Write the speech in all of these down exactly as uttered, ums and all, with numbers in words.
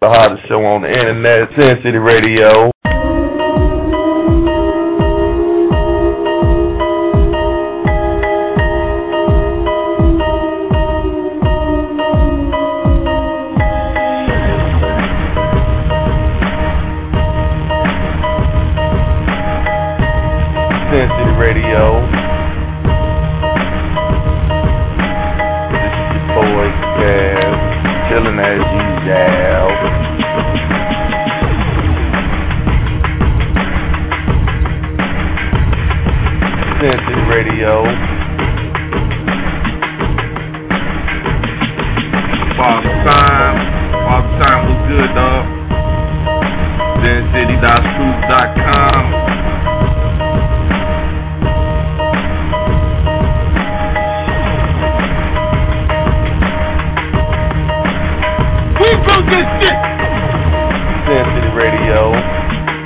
The hottest show on the internet, Sin City Radio. Sin City Radio. This is your boy Cav, chilling as usual. Sin City Radio. All the time, all the time was good, dog. Sin City dot scoop dot com. We broke this shit. Sin City Radio.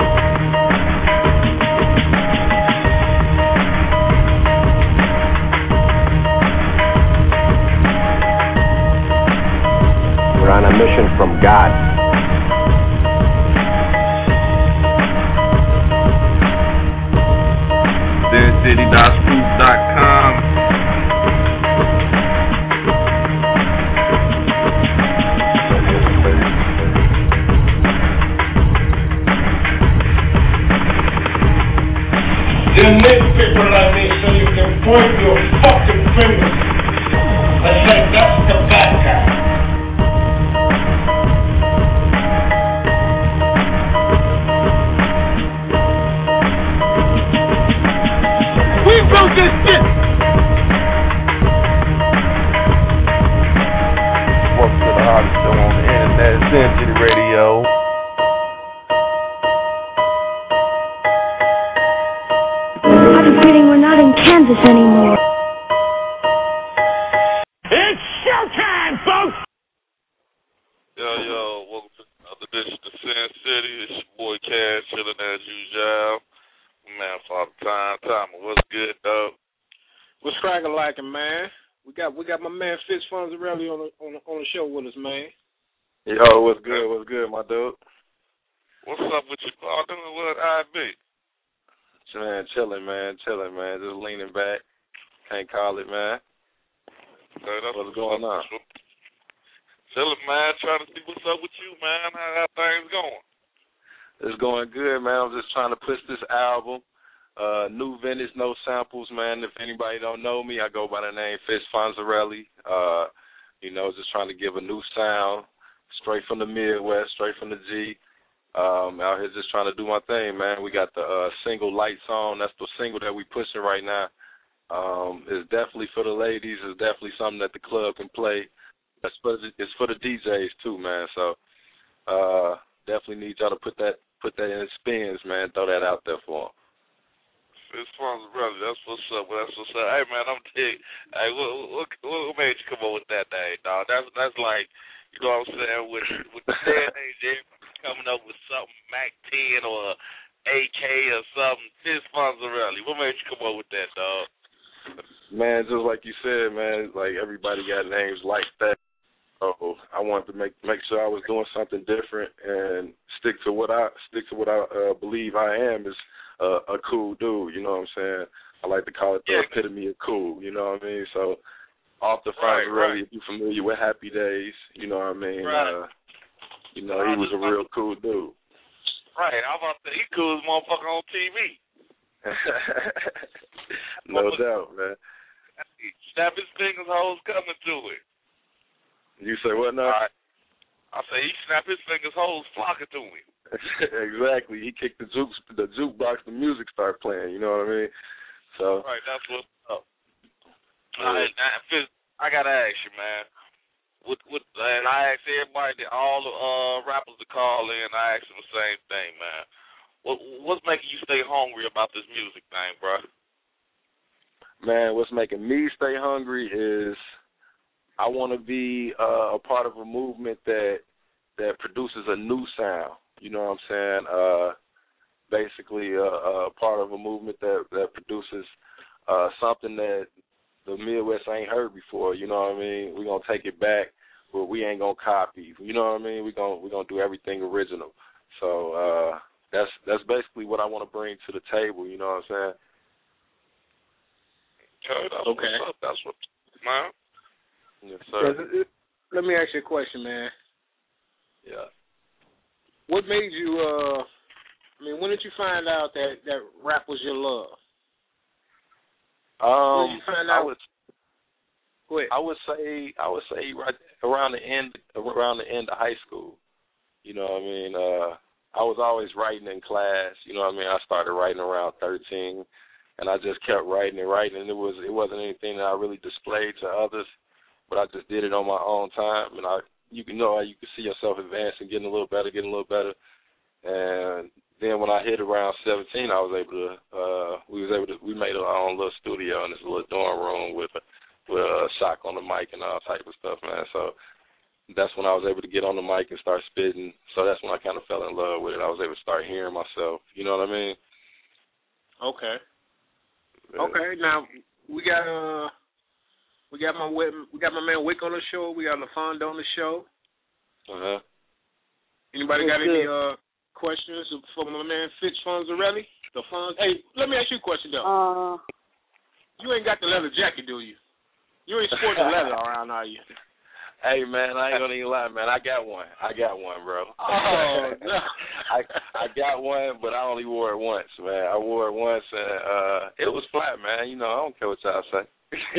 We're on a mission from God. Sin City dot scoop dot com. You make people like me so you can point your fucking fingers and say that's the bad guy. We broke this shit. Welcome to the hottest show on the internet, Sin City Radio. I have a feeling we're not in Kansas anymore. It's showtime, folks. Yo, yo, welcome to another edition of Sin City. It's your boy Cash, chilling as usual. Man, Father Time, Time, what's good, though? What's cracking like it, man? We got we got my man Fitz Fonzarelli on the on the, on the show with us, man. Yo, what's good? What's good, my dude? What's up with you? Oh, doing what I be? Man, chilling, man, chilling, man. Just leaning back. Can't call it, man. Okay, that's what's going on? Chilling, man. Trying to see what's up with you, man. How, how things going? It's going good, man. I'm just trying to push this album. Uh, new vintage, no samples, man. If anybody don't know me, I go by the name Fitz Fonzarelli. Uh, you know, just trying to give a new sound, straight from the Midwest, straight from the G. Um, out here just trying to do my thing, man. We got the uh, single Lights On. That's the single that we pushing right now. Um, it's definitely for the ladies. It's definitely something that the club can play. It's for the, it's for the D Js too, man. So uh, definitely need y'all to put that put that in spins, man. Throw that out there for them. It's fun, brother. That's what's up. That's what's up. Hey, man, I'm telling you. Hey, what, what, what made you come up with that thing, dog? That's that's like, you know what I'm saying, with with the day and age, coming up with something Mac ten or A K or something. Fitz Fonzarelli. What made you come up with that, dog? Man, just like you said, man, like everybody got names like that. Oh, I wanted to make make sure I was doing something different and stick to what I stick to what I uh, believe I am is uh, a cool dude. You know what I'm saying? I like to call it the yeah. epitome of cool. You know what I mean? So off the right, Fonzarelli, right. if you're familiar with Happy Days, you know what I mean? Right. Uh, you know, he was a real cool dude. Right. I'm about to say, he cool as motherfucker on T V. No doubt, man. Snap his fingers, hoes coming to it. You say what now? Right. I say he snap his fingers, hoes flocking to him. Exactly. He kicked the juke, the jukebox, the music started playing. You know what I mean? So. Right. That's what's up. Yeah. All right, now, Fitz, I gotta ask you, man. With, with, and I asked everybody, all the uh, rappers to call in. I asked them the same thing, man. What, what's making you stay hungry about this music thing, bro? Man, what's making me stay hungry is I want to be uh, a part of a movement that that produces a new sound. You know what I'm saying? Uh, basically, uh, a part of a movement that that produces uh, something that the Midwest ain't heard before. You know what I mean? We're gonna take it back. but we ain't gonna copy. You know what I mean? We gonna we gonna do everything original. So uh, that's that's basically what I want to bring to the table. You know what I'm saying? Okay, that's okay. What's up. That's what, man. Yes, sir. Let me ask you a question, man. Yeah. What made you? Uh, I mean, when did you find out that that rap was your love? Um, when did you find out? I would. Go ahead. I would say I would say right around the end around the end of high school. You know what I mean? Uh, I was always writing in class. You know what I mean? I started writing around thirteen, and I just kept writing and writing. And it was it wasn't anything that I really displayed to others, but I just did it on my own time. And I, you can know, you can see yourself advancing, getting a little better, getting a little better. And then when I hit around seventeen, I was able to. Uh, we was able to. We made our own little studio in this little dorm room with a, with a shock on the mic and all type of stuff, man. So that's when I was able to get on the mic and start spitting. So that's when I kind of fell in love with it. I was able to start hearing myself. You know what I mean? Okay. Yeah. Okay. Now we got uh we got my we got my man Wick on the show. We got LaFonda on the show. Uh huh. Anybody got any uh questions for my man Fitz Fonzarelli? The Fonz. Hey, let me ask you a question though. Uh. You ain't got the leather jacket, do you? You ain't sporting leather around, are you? Hey man, I ain't gonna even lie, man. I got one. I got one, bro. Oh no. I I got one, but I only wore it once, man. I wore it once, and uh, it was flat, man. You know, I don't care what y'all say.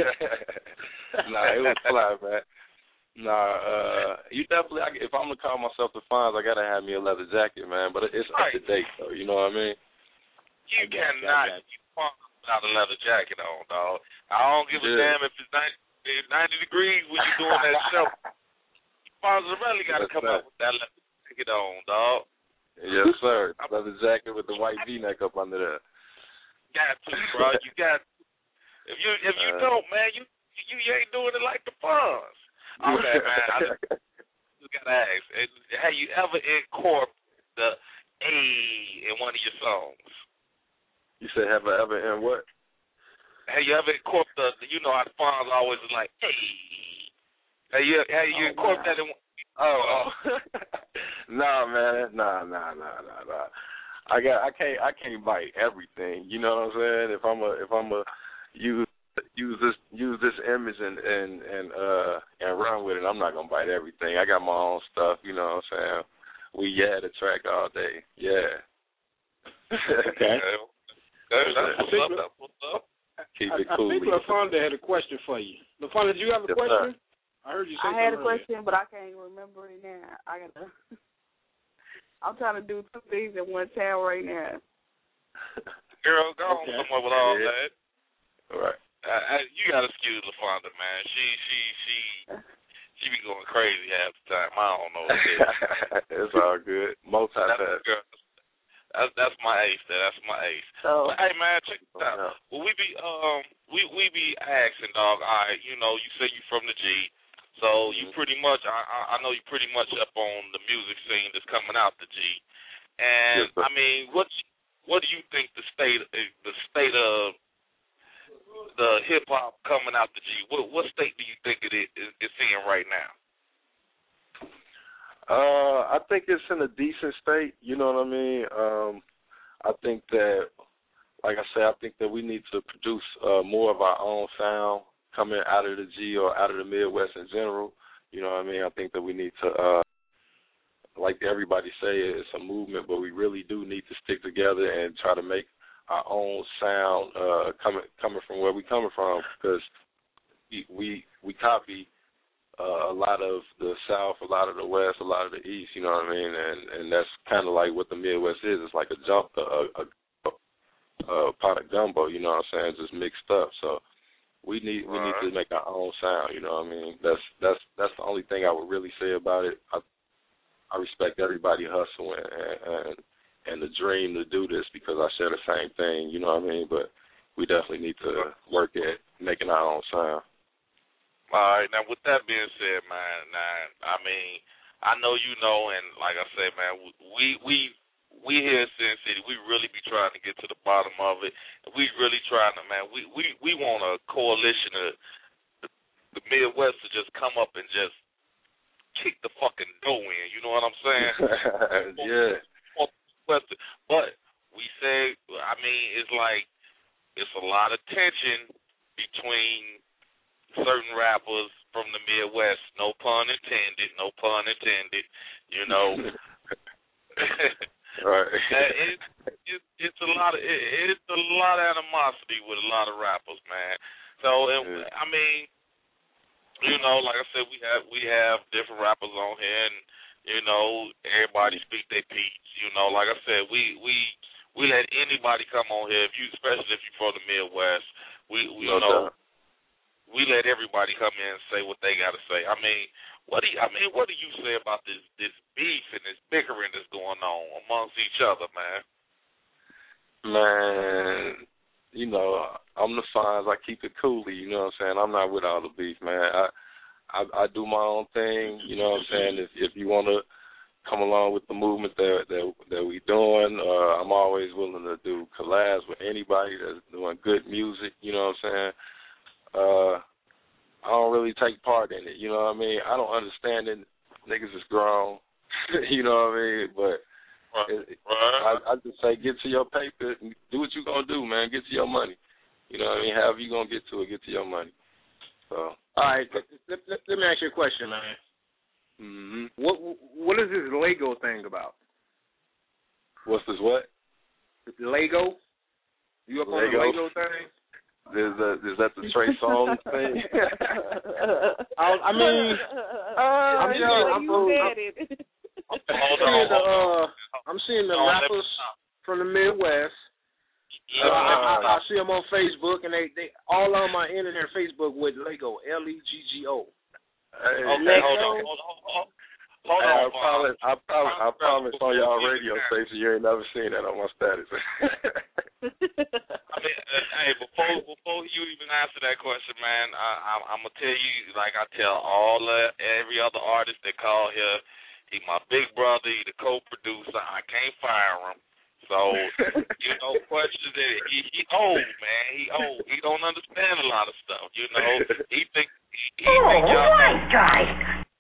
Nah, it was flat, man. Nah, uh, you definitely. I, if I'm gonna call myself the Fonz, I gotta have me a leather jacket, man. But it's up to date, though. You know what I mean? You cannot you without a leather jacket on, dog. I don't give a yeah. damn if it's ninety. It's ninety degrees when you're doing that show. Fonzarelli got to come up with that leather jacket on, dog. Yes, sir. Leather jacket with the white V-neck up under there. Got to, bro. You got. If you if you uh, don't, man, you, you you ain't doing it like the Fonz. Okay, man. I just, just gotta ask. Have you ever incorporated the A in one of your songs? You said have I ever in what? Have you ever incorporated the, you know how the Fonz always is like, hey. Have you, have you oh, incorporated that in Oh, oh. Nah, man. Nah, nah, nah, nah, nah. I got, I can't, I can't bite everything. You know what I'm saying? If I'm a, if I'm a use, use this, use this image and, and, and, uh, and run with it, I'm not going to bite everything. I got my own stuff. You know what I'm saying? We, yeah, the track all day. Yeah. Okay. That's what's up. That's what's up. Keep it I, cool. I think LaFonda had a question for you. LaFonda, did you have a yes, question? Sir. I heard you say I had a earlier. question, but I can't remember it now. I gotta. I'm trying to do two things at one time right now. Girl, go okay. on somewhere with all yeah. that. All right. Uh, I, you got to excuse LaFonda, man. She, she, she, she be going crazy half the time. I don't know what it is. It's all good. Multitask. That's that's my ace. There. That's my ace. So, but hey man, check this out. Yeah. Well, we be um we we be asking, dog. All right, you know, you say you from the G, so mm-hmm. you pretty much I I know you pretty much up on the music scene that's coming out the G. And yes, I mean, what what do you think the state the state of the hip hop coming out the G? What what state do you think it is is in right now? Uh, I think it's in a decent state. You know what I mean? Um, I think that, like I said, I think that we need to produce uh, more of our own sound coming out of the G or out of the Midwest in general. You know what I mean? I think that we need to, uh, like everybody say, it's a movement, but we really do need to stick together and try to make our own sound uh, coming coming from where we coming from, because we we, we copy. Uh, a lot of the South, a lot of the West, a lot of the East, you know what I mean? And and that's kind of like what the Midwest is. It's like a jump, a, a, a, a pot of gumbo, you know what I'm saying, just mixed up. So we need we need to make our own sound, you know what I mean? That's that's that's the only thing I would really say about it. I I respect everybody hustling and, and and the dream to do this, because I share the same thing, you know what I mean? But we definitely need to work at making our own sound. All right, now with that being said, man, now, I mean, I know you know, and like I said, man, we we we here in Sin City, we really be trying to get to the bottom of it. We really trying to, man, we we, we want a coalition of the, the Midwest to just come up and just kick the fucking door in. You know what I'm saying? Yeah. But we say, I mean, it's like it's a lot of tension between certain rappers from the Midwest. No pun intended. No pun intended. You know. Right. it, it, it's a lot of it, it's a lot of animosity with a lot of rappers, man. So it, yeah. I mean, you know, like I said, we have we have different rappers on here, and you know, everybody speak their piece. You know, like I said, we we we let anybody come on here, if you, especially if you're from the Midwest. We, we no you know, doubt. we let everybody come in and say what they got to say. I mean, what do you, I mean, what do you say about this this beef and this bickering that's going on amongst each other, man? Man, you know, I'm the Fonz. I keep it coolly. You know what I'm saying? I'm not with all the beef, man. I I, I do my own thing. You know what I'm saying? If if you want to come along with the movement that that that we doing, uh, I'm always willing to do collabs with anybody that's doing good music. You know what I'm saying? Uh, I don't really take part in it. You know what I mean? I don't understand it. Niggas is grown. You know what I mean? But it, I, I just say get to your paper, do what you gonna do, man. Get to your money. You know what I mean? However you gonna get to it, get to your money. So. All right, let, let, let, let me ask you a question, man. Mm-hmm. What what is this Lego thing about? What's this what? Lego? You up Lego? on the Lego thing? Is that is that the Trey Songz thing? I, I mean, uh, I'm, you seeing, I'm, you I'm, I'm, I'm seeing the uh, I'm seeing the rappers from the Midwest. Uh, I, I, I see them on Facebook, and they, they all on my internet Facebook with Lego, L E G G O. Hey, okay, hold on, hold on, hold on. Hold hey, on, I promise, I promise, I promise on y'all radio station you ain't never seen that on my status. I mean, uh, hey, before before you even answer that question, man, I, I, I'm gonna tell you, like I tell all uh, every other artist that call here, he my big brother, he the co-producer. I can't fire him. So you know, question that he, he old, man. He old. He don't understand a lot of stuff. You know, he think he, he Oh, think y'all right, guys.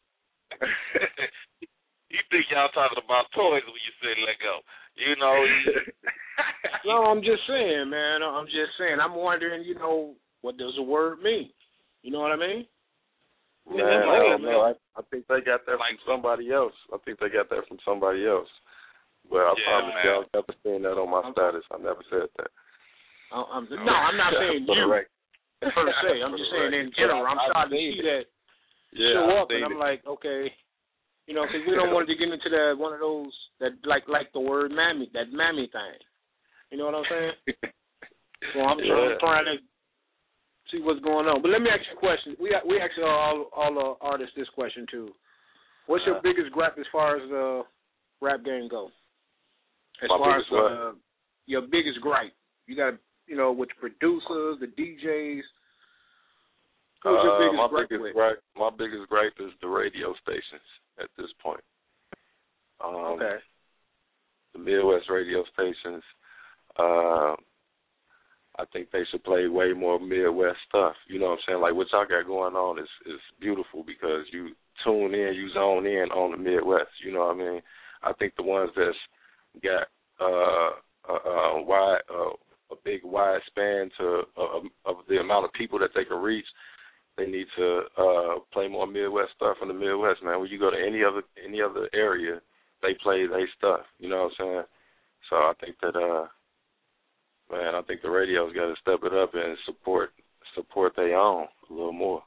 you think y'all talking about toys when you say let go. You know, he, No, I'm just saying, man. I'm just saying. I'm wondering, you know, what does the word mean? You know what I mean? Man, I don't know. I, I think they got that from somebody else. I think they got that from somebody else. But I Yeah, promise man. y'all never seen that on my status. I never said that. I'm, I'm, no, I'm not saying you per se. I'm just saying in general. I'm starting to see that yeah, show I've up, and I'm it. like, okay, you know, because we don't want to get into that one of those that like like the word mammy, that mammy thing. You know what I'm saying? So I'm, yeah. I'm trying to see what's going on. But let me ask you a question. We we ask all all the artists this question too. What's your Uh, biggest gripe as far as the rap game go? As My far as biggest what? uh, your biggest gripe, you got you know with the producers, the D Js. Who's your Uh, biggest my gripe biggest with? gripe, my biggest gripe is the radio stations at this point. Um, Okay. The Midwest radio stations. Uh, I think they should play way more Midwest stuff. You know what I'm saying? Like what y'all got going on is is beautiful because you tune in, you zone in on the Midwest. You know what I mean? I think the ones that's got uh, a, a wide, uh, a big wide span to uh, of the amount of people that they can reach. They need to uh, play more Midwest stuff in the Midwest, man. When you go to any other any other area, they play their stuff. You know what I'm saying? So I think that, uh, man, I think the radio's got to step it up and support support their own a little more.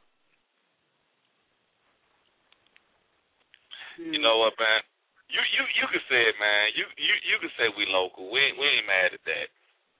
you know what, man? You you you can say it, man. You you you can say we local. We ain't, we ain't mad at that.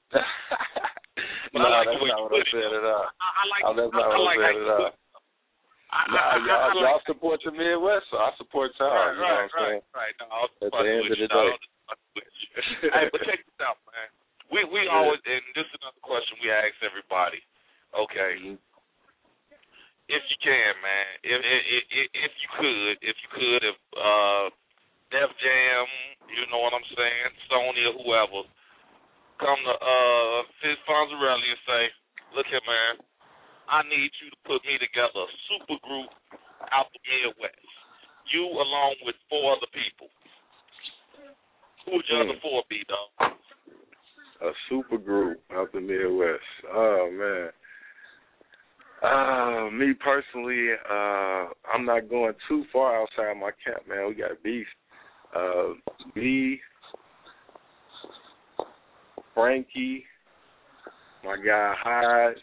No, like that's not what I said at all. I, I like. Oh, that's not I, what I like I said at all. I, Nah, I, y'all, I, I y'all like, support your Midwest, so I support y'all. Right, you know right, what I'm saying? right, right. No, I'll At the end of the day. Hey, but check this out, man. We we Yeah. always, and this is another question we ask everybody. Okay, Mm-hmm. if you can, man, if if if, if you could, if you could, if uh, Def Jam, you know what I'm saying, Sony or whoever, come to uh Fitz Fonzarelli and say, look here, man, I need you to put me together a super group out the Midwest. you along with four other people. Who would your mm. other four be, dog? A super group out the Midwest. Oh, man. Uh, me personally, uh, I'm not going too far outside my camp, man. We got a beast. Uh, me, Frankie, my guy Hodge,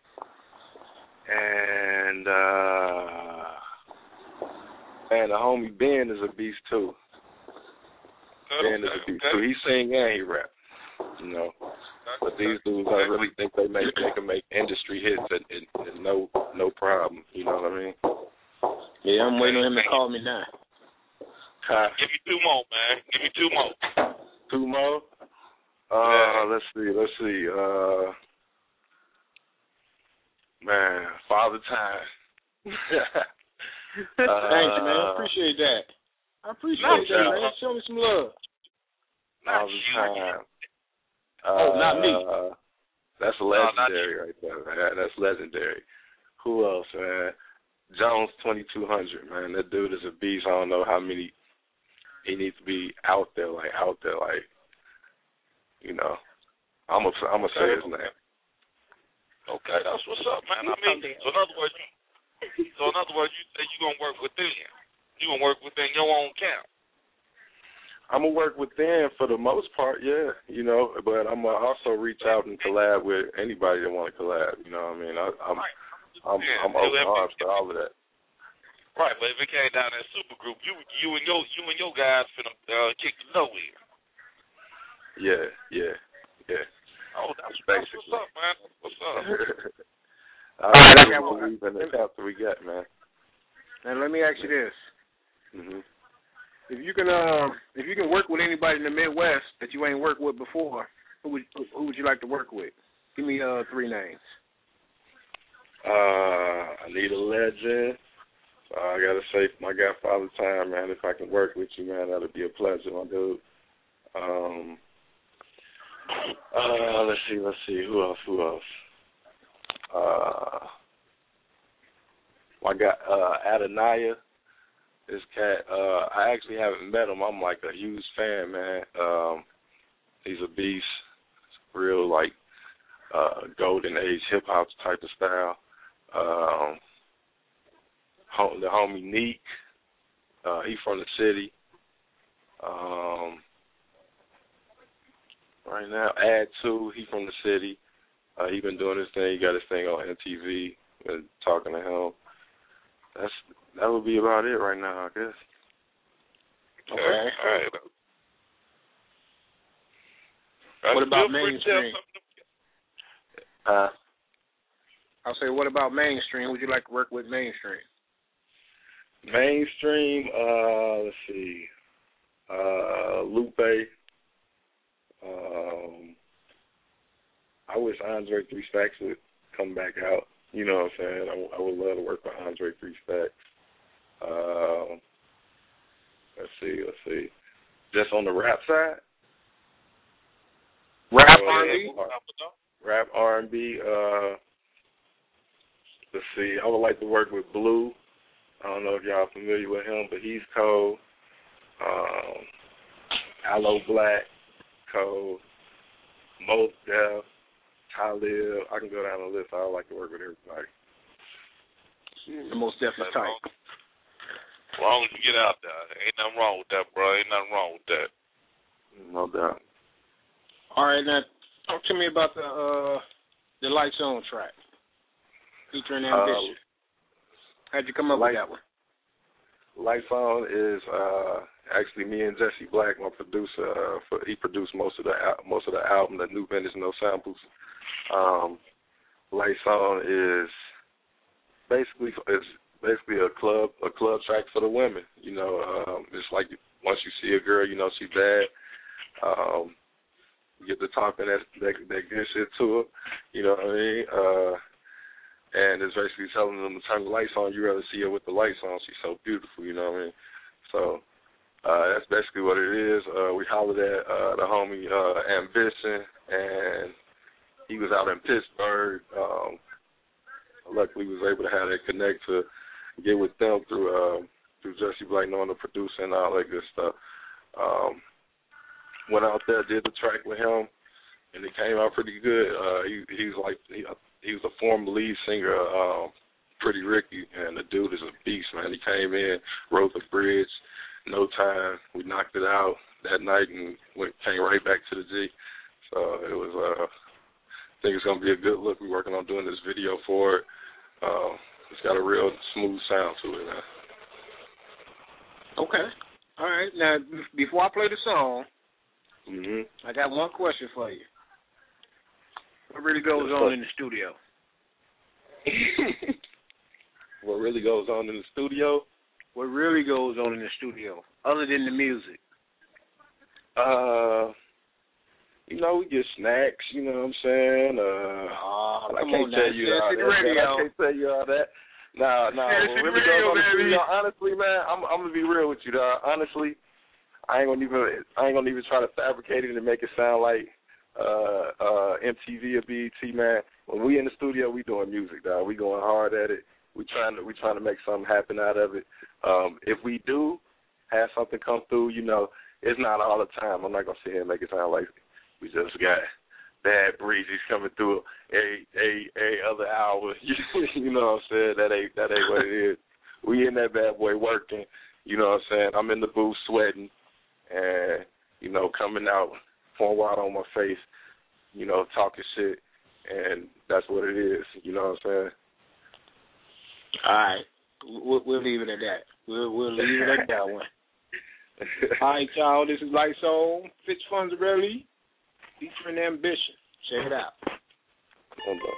and uh, and the homie Ben is a beast too. Ben is a beast too. He sing and he rap, you know. But these dudes, I really think they make they can make industry hits and, and, and no no problem. You know what I mean? Yeah, I'm waiting on him to call me now. Uh, Give me two more, man. Give me two more. Two more? Uh, yeah. Let's see. Let's see. Uh, man, Father Time. uh, Thanks, man. I appreciate that. I appreciate that, you. man. Show me some love. Father Time. Uh, oh, not me. That's legendary no, right there, man. That's legendary. Who else, man? Jones twenty-two hundred, man. That dude is a beast. I don't know how many. He needs to be out there, like, out there, like, you know. I'm going I'm to say his name. Okay, that's what's up, man. I mean, so in other words, you, so in other words, you say you're going to work within. You're going to work within your own camp. I'm going to work within for the most part, yeah, you know, but I'm going to also reach out and collab with anybody that want to collab, you know what I mean? I, I'm, right. I'm, yeah, I'm open arms to all of that. Right, but if it came down that super group, you you and your you and your guys finna uh, kick the low in. Yeah, yeah, yeah. Oh, that's, that's what's up, man. That's what's up. All right, I got believe in the chapter we got, man. Now let me ask you this: mm-hmm. If you can, uh, if you can work with anybody in the Midwest that you ain't worked with before, who would who would you like to work with? Give me uh three names. Uh, I need a legend. Uh, I gotta say, my guy Father Time, man. If I can work with you, man, that'll be a pleasure, my dude. Um, uh, let's see, let's see, who else? Who else? Uh, my guy uh, Adonaiah. This cat, uh, I actually haven't met him. I'm like a huge fan, man. Um, he's a beast. It's real like uh, golden age hip hop type of style. Um, The homie Neek, uh, he from the city. Um, right now, Add Two, he from the city. Uh, he been doing his thing. He got his thing on M T V. Been talking to him. That's that would be about it right now, I guess. Okay. All right. What about mainstream? Uh, I'll say, what about mainstream? Would you like to work with mainstream? Mainstream, uh, let's see, uh, Lupe. Um, I wish Andre Three Stacks would come back out. You know what I'm saying? I, I would love to work with Andre Three Stacks. Um, let's see, let's see. Just on the rap side? Rap R and B? Rap R and B. Uh, let's see, I would like to work with Blue. I don't know if y'all are familiar with him, but he's cold. Um, Aloe Black, cold. Mos Def, Talib. I can go down the list. I would like to work with everybody. The Mos Def is tight. As long as you get out there. Ain't nothing wrong with that, bro. Ain't nothing wrong with that. No doubt. All right, now talk to me about the uh, the Lights On track featuring Ambition. Uh, How'd you come up Light, with that one? Lights On is uh, actually me and Jesse Black, my producer. Uh, for, he produced most of the most of the album, the New Vintage No Samples. Um, Lights On is basically it's basically a club a club track for the women. You know, um, it's like once you see a girl, you know she bad. Um, you get to talking that, that that good shit to her. You know what I mean? Uh, And it's basically telling them to turn the lights on. You rather see her with the lights on. She's so beautiful, you know what I mean? So uh, that's basically what it is. Uh, we hollered at uh, the homie uh, Ambition, and he was out in Pittsburgh. Um, luckily, we was able to have that connect to get with them through uh, through Jesse Blake knowing the producer and all that good stuff. Um, went out there, did the track with him, and it came out pretty good. Uh, he he's like he, he was a former lead singer, um, Pretty Ricky, and the dude is a beast, man. He came in, wrote the bridge, no time. We knocked it out that night and went came right back to the G. So it was. Uh, I think it's gonna be a good look. We're working on doing this video for it. Uh, it's got a real smooth sound to it, man. Okay. All right. Now, before I play the song, mm-hmm. I got one question for you. What really goes on in the studio? What really goes on in the studio? What really goes on in the studio, other than the music? Uh, you know, we get snacks. You know what I'm saying? Uh, oh, I can't tell you all that. I can't tell you all that. Nah, nah. What really goes on in the studio? Honestly, man, I'm I'm gonna be real with you, dog. Honestly, I ain't gonna even I ain't gonna even try to fabricate it and make it sound like uh, uh, M T V or B E T, man. When we in the studio, we doing music, dog. We going hard at it. We trying to we trying to make something happen out of it. Um, if we do have something come through, you know, it's not all the time. I'm not gonna sit here and make it sound like we just got bad breezes coming through a a a other hour. You know what I'm saying? That ain't that ain't what it is. We in that bad boy working. You know what I'm saying? I'm in the booth sweating and, you know, coming out, pouring water on my face, you know, talking shit, and that's what it is. You know what I'm saying? All right. We'll, we'll leave it at that. We'll, we'll leave it at that one. All right, y'all. This is Lights On, Fitz Fonzarelli, featuring Ambition. Check it out. Hold on.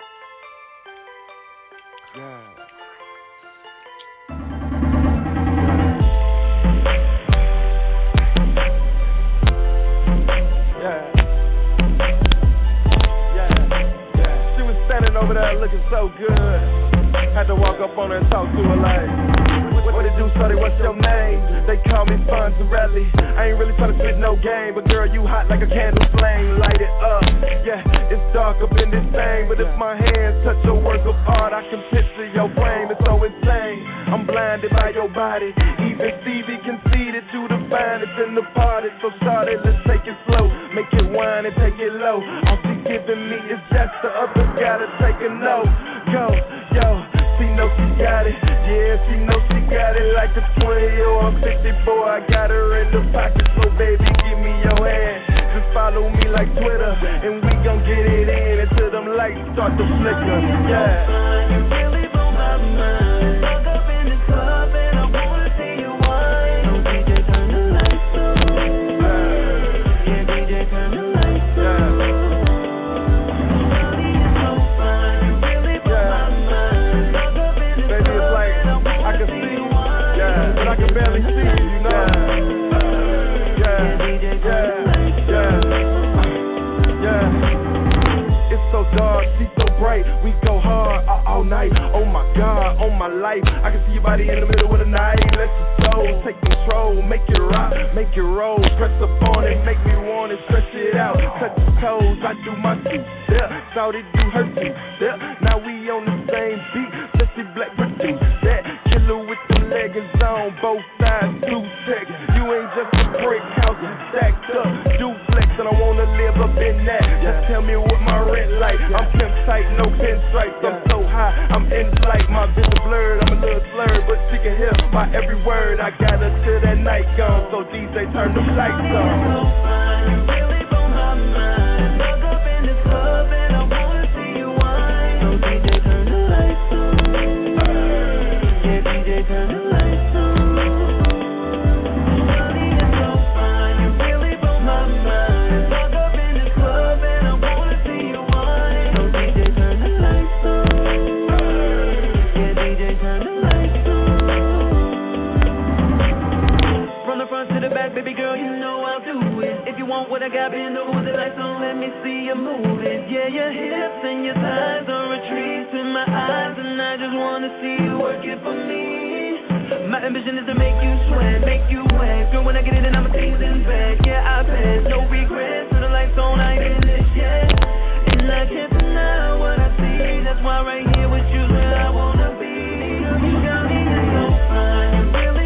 Yeah. Yeah. Yeah. Yeah. She was standing over there looking so good. Had to walk up on her and talk to her like, what, what it do, shorty, what's your name? They call me Fonzarelli. I ain't really trying to spit no game, but girl, you hot like a candle flame. Light it up, yeah, it's dark up in this thing, but if my hands touch your work of art, I can picture your frame. It's so insane, I'm blinded by your body. Even Stevie can see that you the finest in the party. So shorty, let's take it slow, make it whine and take it low. All she giving me is just the other gotta take a no. Go, yo, she know she got it. Yeah, she know she got it like a twenty or a fifty-four. I got her in the pocket, so baby, give me your hand. Just follow me like Twitter, and we gon' get it in until them lights start to flicker. Yeah. You really blow my mind. Stuck up in the club, and I wanna see you wine. Oh, D J, turn the lights on. Yeah, D J, turn the lights on. I can barely see you, you know. Yeah, yeah, yeah, yeah, yeah. It's so dark, she's so bright. We go hard all, all night. Oh my God, on my life. I can see your body in the middle of the night. Let your soul take control, make it rock, make it roll. Press up on it, make me want it, stretch it out. Touch your toes, I do my two step. Thought it do her two step. Now we on the same beat. Jesse Black produce that. Killer with the leggings on, both sides, two sex. You ain't just a brick house, you stacked up, duplex, and I wanna live up in that. Just tell me what my rent like. I'm pimp tight, no pinstripes. I'm so high, I'm in flight. My vision blurred, I'm a little slurred, but she can hear my every word. I got her till that night gone, so D J turn the lights on. So fine, you really blow my mind. Stuck up in the club and I wanna see you wine. So D J turn the lights on. Yeah, D J turn the lights on. Shawty, you're so fine, you really blow my mind. Stuck up in the club and I wanna see you wine. So D J turn the lights on. Yeah, D J turn the lights on. From the front to the back, baby girl, you know I'll do it. If you want what I got, bend over the lights on, let me see you move it. Yeah, your hips and your thighs are a treat to my eyes, and I just wanna see you work it for me. My ambition is to make you sweat, make you wet. Girl, when I get it in, I'ma tease in bed. Yeah, I bet, no regrets. Till the lights on, I ain't finished yet. And I can't deny what I see. That's why right here with you, where I wanna be. Girl, you got me so fine, you really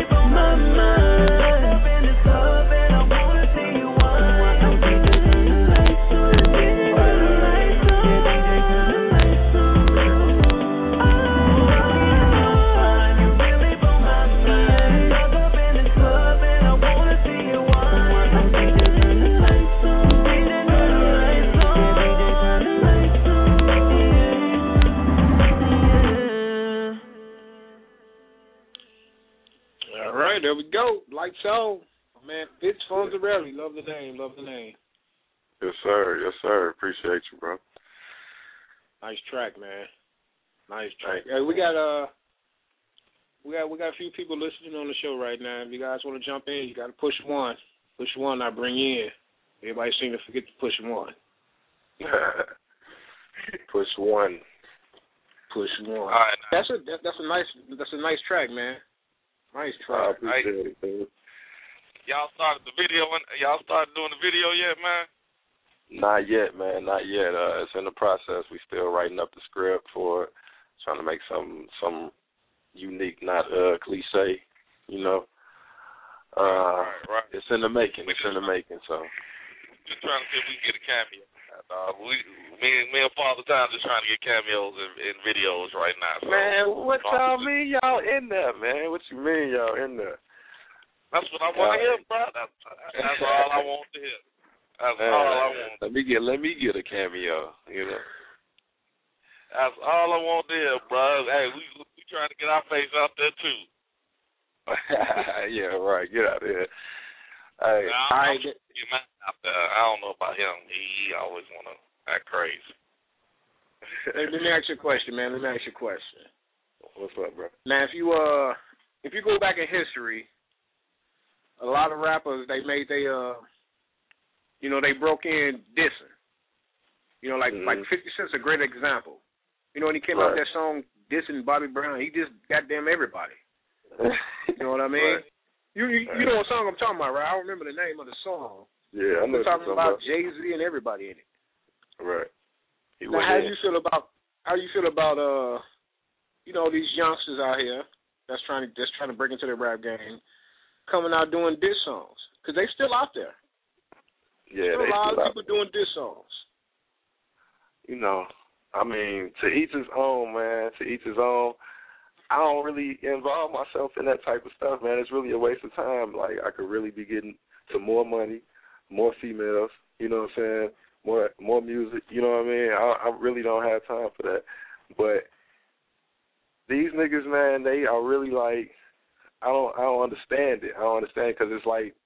so, man, Fitz Fonzarelli. Love the name. Love the name. Yes, sir. Yes, sir. Appreciate you, bro. Nice track, man. Nice track. Hey, we got uh, we got we got a few people listening on the show right now. If you guys want to jump in, you got to push one. Push one, I bring you in. Everybody seem to forget to push one. Push one. Push one. All right, that's a that, that's a nice that's a nice track, man. Nice track. I appreciate it, man. Y'all started the video. Y'all started doing the video yet, man? Not yet, man. Not yet. Uh, it's in the process. We still writing up the script for it. Trying to make some some unique, not uh, cliche. You know. Uh, right, right. It's in the making. It's in the making. So. Just trying to see if we can get a cameo. Uh, we, me, me and Father Time just trying to get cameos in, in videos right now. So. Man, what y'all mean y'all in there, man? What you mean y'all in there? That's what I want to hear, bro. That's, that's all I want to hear. That's man, all I want. Let me get let me get a cameo, you know. That's all I want to hear, bro. Hey, we we trying to get our face out there too. Yeah, right. Get out of here. Hey, now, I'm, I'm get my out there. I don't know about him. He, he always want to act crazy. Hey, let me ask you a question, man. Let me ask you a question. What's up, bro? Now, if you uh, if you go back in history, a lot of rappers they made they uh, you know, they broke in dissing. You know, like mm-hmm. like fifty Cent's a great example. You know, when he came right. out with that song dissing Bobby Brown, he just goddamn everybody. You know what I mean? Right. You you, you know what song I'm talking about, right? I don't remember the name of the song. Yeah, I know I'm talking, talking about, about Jay-Z and everybody in it. Right. He now, how do you feel about how do you feel about uh, you know, these youngsters out here that's trying to that's trying to break into the rap game, coming out doing diss songs because they still out there. Yeah, there's they a lot still of people out doing diss songs. You know, I mean, to each his own, man. To each his own. I don't really involve myself in that type of stuff, man. It's really a waste of time. Like, I could really be getting to more money, more females, you know what I'm saying, more more music, you know what I mean? I, I really don't have time for that. But these niggas, man, they are really like, I don't I don't understand it. I don't understand because it's like,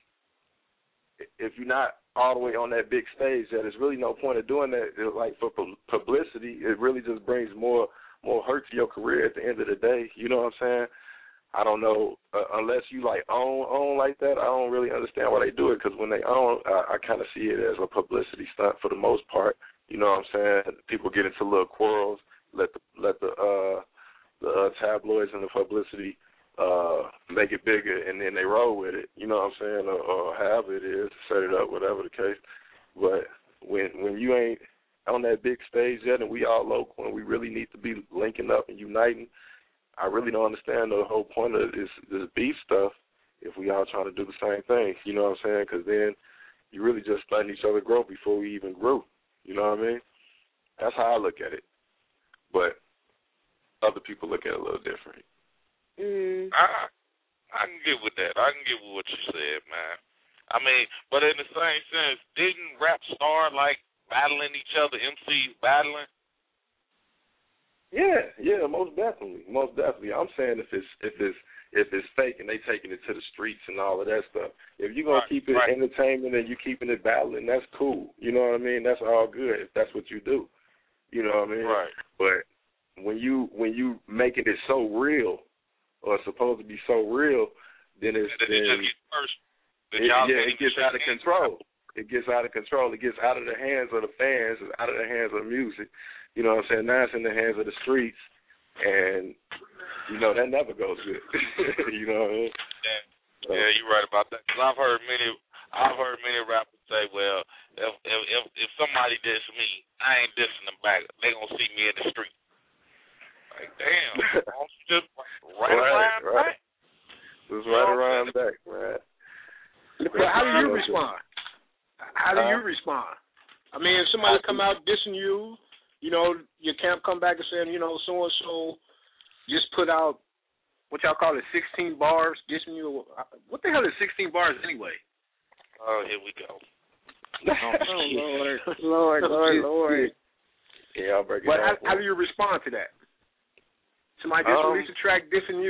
if you're not all the way on that big stage, that there's really no point of doing that. It, like, for pu- publicity, it really just brings more more hurt to your career at the end of the day. You know what I'm saying? I don't know, uh, unless you like own own like that, I don't really understand why they do it, because when they own, I, I kind of see it as a publicity stunt for the most part. You know what I'm saying? People get into little quarrels, let the let the uh, the uh, tabloids and the publicity uh, make it bigger, and then they roll with it. You know what I'm saying? Or, or however it is, set it up, whatever the case. But when when you ain't on that big stage yet, and we all local, and we really need to be linking up and uniting, I really don't understand the whole point of this, this beef stuff if we all trying to do the same thing. You know what I'm saying? Because then you really just letting each other grow before we even grew. You know what I mean? That's how I look at it. But other people look at it a little different. Mm. I I can get with that. I can get with what you said, man. I mean, but in the same sense, didn't rap start like battling each other, M Cs battling? Yeah, yeah, most definitely, most definitely. I'm saying if it's if it's if it's fake and they taking it to the streets and all of that stuff. If you're gonna right, keep it right. entertainment and you keeping it battling, that's cool. You know what I mean? That's all good if that's what you do. You know what I mean? Right. But when you when you making it so real, or supposed to be so real, then it's then, then, it, first, then it, yeah, it gets out of control. It gets out of control. It gets out of the hands of the fans, it's out of the hands of the music. You know what I'm saying? Now it's in the hands of the streets, and, you know, that never goes good. You know what I mean? Yeah, so. Yeah, you're right about that. Because I've heard many I've heard many rappers say, well, if, if if if somebody diss me, I ain't dissing them back. They going to see me in the street. Like, damn. Don't you just right, right around right. back? Just right around back, man. Well, how do you respond? How do you respond? I mean, if somebody come out dissing you, you know, your camp come back and saying, you know, so-and-so just put out, what y'all call it, sixteen bars, dissing you. What the hell is sixteen bars anyway? Oh, here we go. Oh, Lord, Lord, Lord, Lord. Yeah, I'll break it But down. how, how do you respond to that? Somebody just um, released a track dissing you.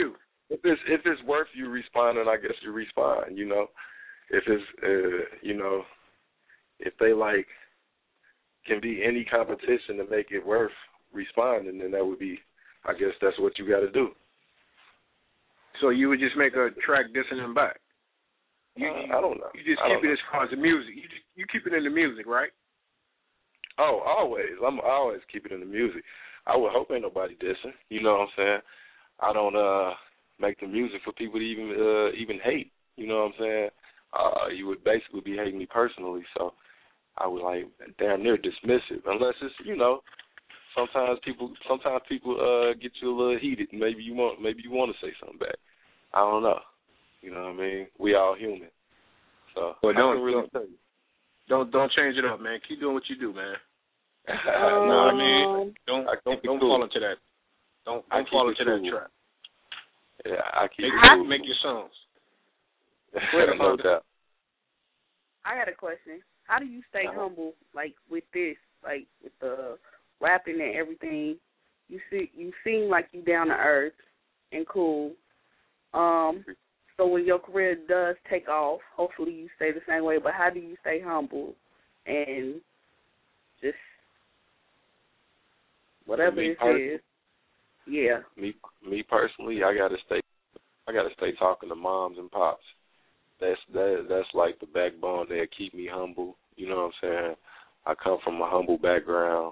if it's if it's worth you responding, I guess you respond. You know, if it's uh, you know, if they like can be any competition to make it worth responding, then that would be, I guess that's what you got to do. So you would just make a track dissing them back? You, uh, I don't know. You just I keep it know. as far as the music. You just, you keep it in the music, right? Oh, always. I'm I always keep it in the music. I would hope ain't nobody dissing. You know what I'm saying? I don't uh make the music for people to even uh, even hate. You know what I'm saying? Uh, you would basically be hating me personally, so I would like damn near dismiss it, unless it's you know. Sometimes people sometimes people uh get you a little heated. Maybe you want maybe you want to say something back. I don't know. You know what I mean? We all human. So well, don't really don't, don't don't change it up, man. Keep doing what you do, man. Um, you know what I mean? Don't don't, don't cool. fall into that. Don't don't fall into cool. that trap. Yeah, I keep make, it cool. make your songs. No doubt. I got a question. How do you stay uh-huh. humble, like with this, like with the rapping and everything? You see, you seem like you down to earth and cool. Um, so when your career does take off, hopefully you stay the same way. But how do you stay humble and just whatever it is? Yeah. Me, me personally, I gotta stay. I gotta stay talking to moms and pops. That's that. That's like the backbone that keep me humble. You know what I'm saying? I come from a humble background,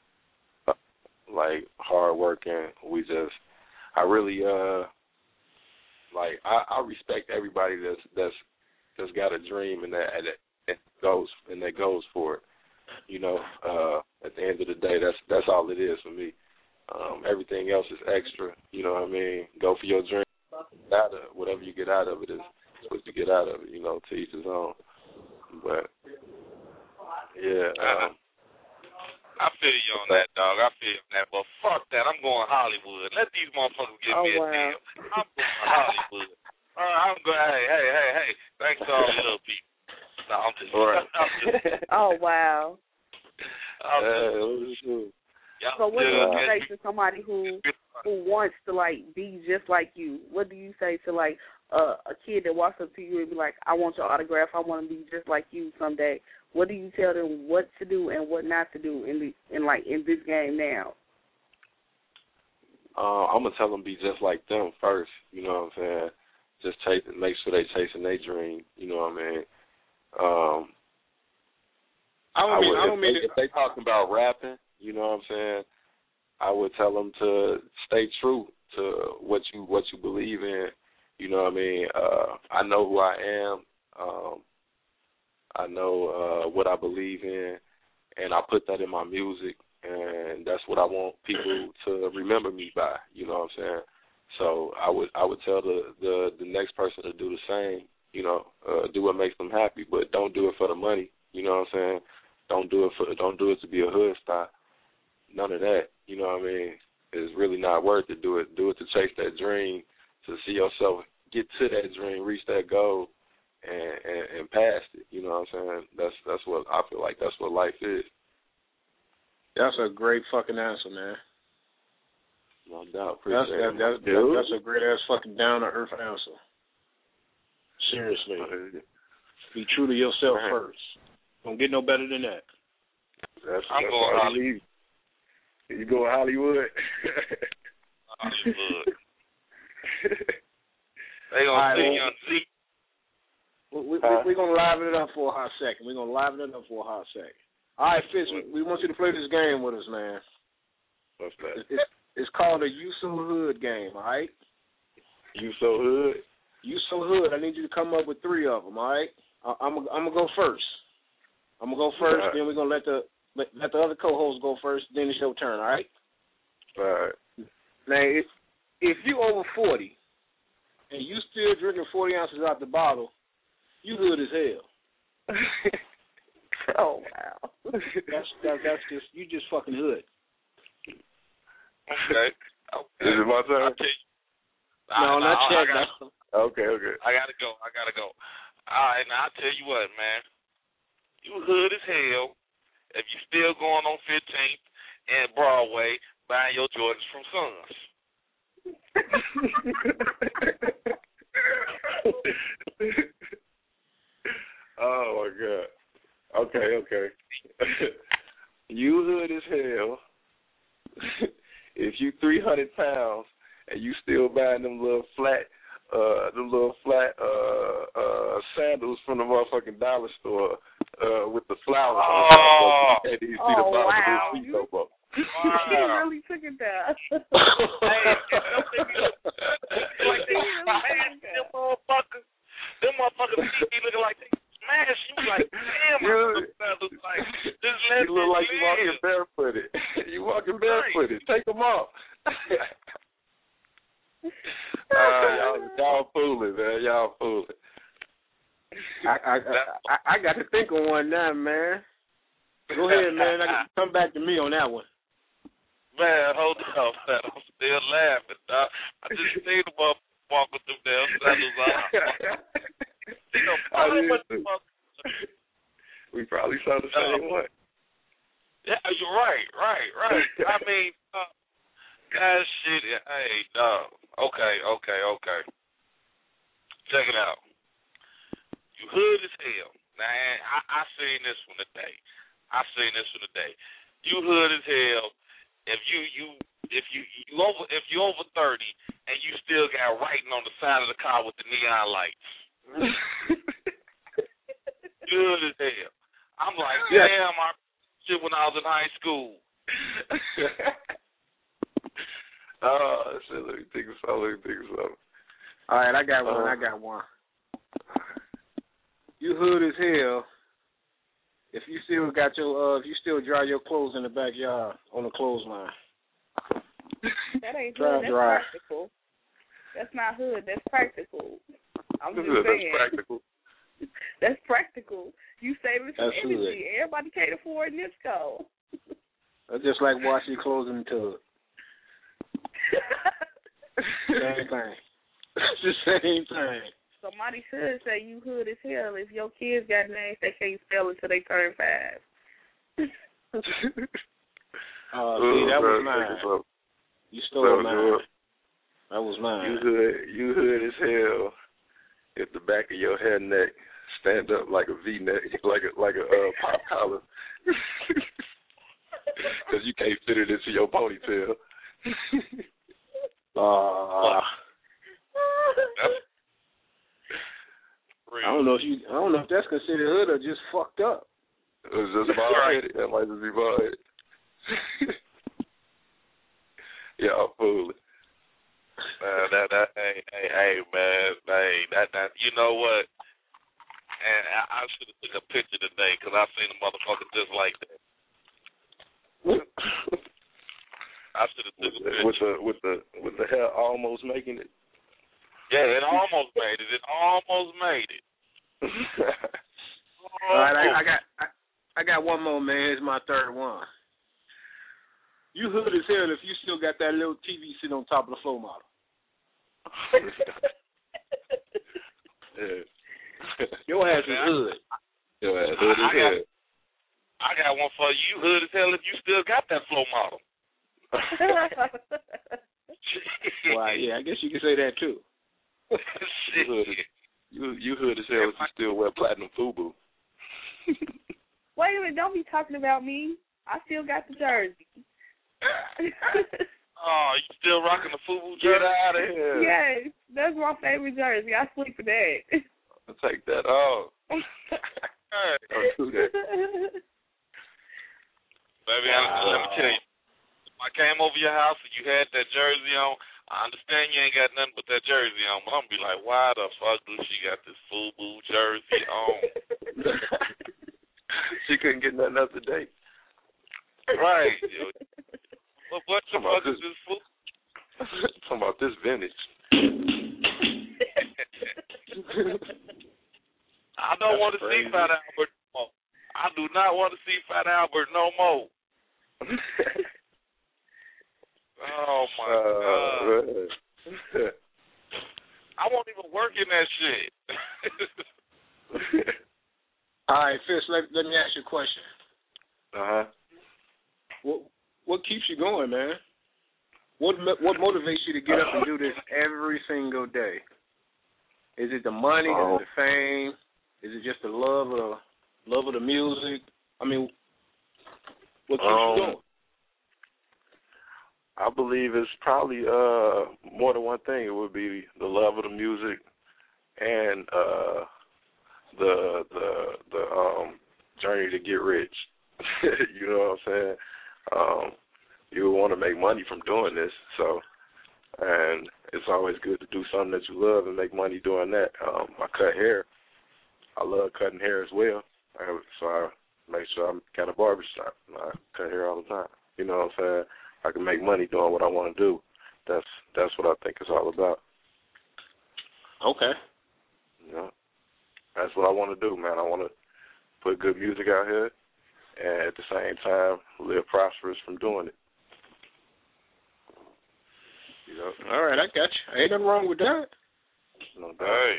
like hard working. We just, I really uh, like I, I respect everybody that's that's that's got a dream and that and that goes and that goes for it. You know, uh, at the end of the day, that's that's all it is for me. Um, everything else is extra. You know what I mean? Go for your dream. Out of whatever you get out of it is what you get out of it. You know, to each his own. But yeah. Um, I feel you on that, dog. I feel you on that. But fuck that. I'm going Hollywood. Let these motherfuckers give oh, me a wow. deal. I'm going Hollywood. Uh, I'm going. Hey, hey, hey, hey. Thanks to all the little people. No, I'm just. Right. I'm just oh wow. I'm just, uh, so what do you say to somebody who who wants to like be just like you? What do you say to like uh, a kid that walks up to you and be like, "I want your autograph. I want to be just like you someday." What do you tell them what to do and what not to do in the in like in this game now? Uh, I'm gonna tell them be just like them first. You know what I'm saying? Just chase, make sure they chasing their dream. You know what I mean? Um, I don't I mean would, I don't if, mean they, it. if they talking about rapping, you know what I'm saying? I would tell them to stay true to what you what you believe in. You know what I mean? Uh, I know who I am. Um, I know uh, what I believe in, and I put that in my music, and that's what I want people to remember me by. You know what I'm saying? So I would I would tell the the, the next person to do the same. You know, uh, do what makes them happy, but don't do it for the money. You know what I'm saying? Don't do it for don't do it to be a hood star. None of that. You know what I mean? It's really not worth it. Do it do it to chase that dream, to see yourself get to that dream, reach that goal, and, and, and past it. You know what I'm saying? That's that's what I feel like. That's what life is. That's a great fucking answer, man. No doubt. That's that, that, that, that's a great ass fucking down to earth answer. Seriously. Be true to yourself man. first. Don't get no better than that. That's, I'm that's going Hollywood. You go Hollywood. Hollywood. They gonna right, see well, Young Z. We, we, uh, we're gonna liven it up for a hot second. We're gonna liven it up for a hot second. All right, Fitz, we, we want you to play this game with us, man. What's that? It's, it's called a You So Hood game, all right? You So Hood? You So Hood. I need you to come up with three of them, all right? I, I'm I'm gonna go first. I'm gonna go first, right. Then we're gonna let the let, let the other co-host go first. Then it's your turn, all right? All right. Now, if if you over forty and you still drinking forty ounces out the bottle, you hood as hell. Oh wow. That's that, that's just you just fucking hood. Okay. okay. Is it my turn? No, not yet. No. Okay, okay. I gotta go. I gotta go. All right, now I'll tell you what, man. You hood as hell if you still going on fifteenth and Broadway buying your Jordans from Sons. Oh my God. Okay, okay. You hood as hell. If you three hundred pounds and you still buying them little flat, uh, them little flat uh, uh, sandals from the motherfucking dollar store uh, with the flowers oh. on top, you can't even see oh, the bottom wow. of his feet no more. Wow. He really took it down. Like they smashed them motherfuckers. Them motherfuckers be looking like they smashed. You like, damn, you, I look like just let you look like you live. walking barefooted. You walking barefooted. Take them off. uh, y'all, y'all fooling, man. Y'all fooling. I I, I I got to think on one now, man. Go ahead, man. I can come back to me on that one. Man, hold on, man. I'm still laughing, dog. I just seen the motherfucker walk with them damn sandals on. We probably saw the same one. Yeah, you're right, right, right. I mean, uh, God, shit. Hey, dog. Okay, okay, okay. Check it out. You hood as hell. Now, I, I seen this one today. I seen this one today. You hood as hell. If you you if you, you over if you over thirty and you still got writing on the side of the car with the neon lights. Good as hell. I'm like, damn, I shit when I was in high school. Oh shit, let me think of something, let me think of something. All right, I got one, uh, I got one. You hood as hell. If you still got your, uh, if you still dry your clothes in the backyard on the clothesline. That ain't dry, hood. That's dry. practical. That's not hood. That's practical. I'm just That's saying. practical. That's practical. You saving some That's energy. hood. Everybody can't afford Nisco. That's just like washing your clothes in the tub. Same thing. It's the same thing. Somebody should say you hood as hell. If your kids got names, they can't spell until they turn five. Oh, uh, see, that was mine. You stole mine. That was mine. You hood, you hood as hell. If the back of your head neck stand up like a V-neck, like a like a uh, pop collar, because you can't fit it into your ponytail. Uh, I don't know if you. I don't know if that's considered hood or just fucked up. It was just bald headed. That might just be bald headed. Y'all fooling. Man, that that hey hey hey man, hey that that you know what? And I, I should have took a picture today because I seen a motherfucker just like that. I should have took a picture with the with the with the hair almost making it. Yeah, it almost made it. It almost made it. All right, I, I got I, I got one more, man. It's my third one. You hood as hell if you still got that little T V sitting on top of the floor model. Yeah. Your ass is hood. Your ass hood as hell. I got one for you. You hood as hell if you still got that floor model. Well, yeah, I guess you can say that too. you, hood as, you, you hood as hell if you still wear platinum FUBU. Wait a minute, don't be talking about me. I still got the jersey. Oh, you still rocking the FUBU jersey? Get out of here. Yes, that's my favorite jersey. I sleep in that. I'll take that off. Don't do that. Baby, I, let me tell you. If I came over your house and you had that jersey on, I understand you ain't got nothing but that jersey on, but I'm going to be like, why the fuck do she got this FUBU jersey on? She couldn't get nothing else today. Right. Well, what the fuck is this FUBU? Talking about this vintage. I don't want to see Fat Albert no more. I do not want to see Fat Albert no more. Oh, my uh, God. I won't even work in that shit. All right, Fitz, let, let me ask you a question. Uh-huh. What, what keeps you going, man? what what motivates you to get up and do this every single day? Is it the money? Um, Is it the fame? Is it just the love of love of the music? I mean, what keeps um, you going? I believe it's probably uh, more than one thing. It would be the love of the music and uh, the the the um, journey to get rich. You know what I'm saying? Um, you want to make money from doing this, so and it's always good to do something that you love and make money doing that. Um, I cut hair. I love cutting hair as well, I, so I make sure I got a barbershop. I cut hair all the time. You know what I'm saying? I can make money doing what I want to do. That's that's what I think it's all about. Okay. You know, that's what I want to do, man. I want to put good music out here and at the same time live prosperous from doing it. You know? All right, I got you. Ain't nothing wrong with that. No doubt. Hey.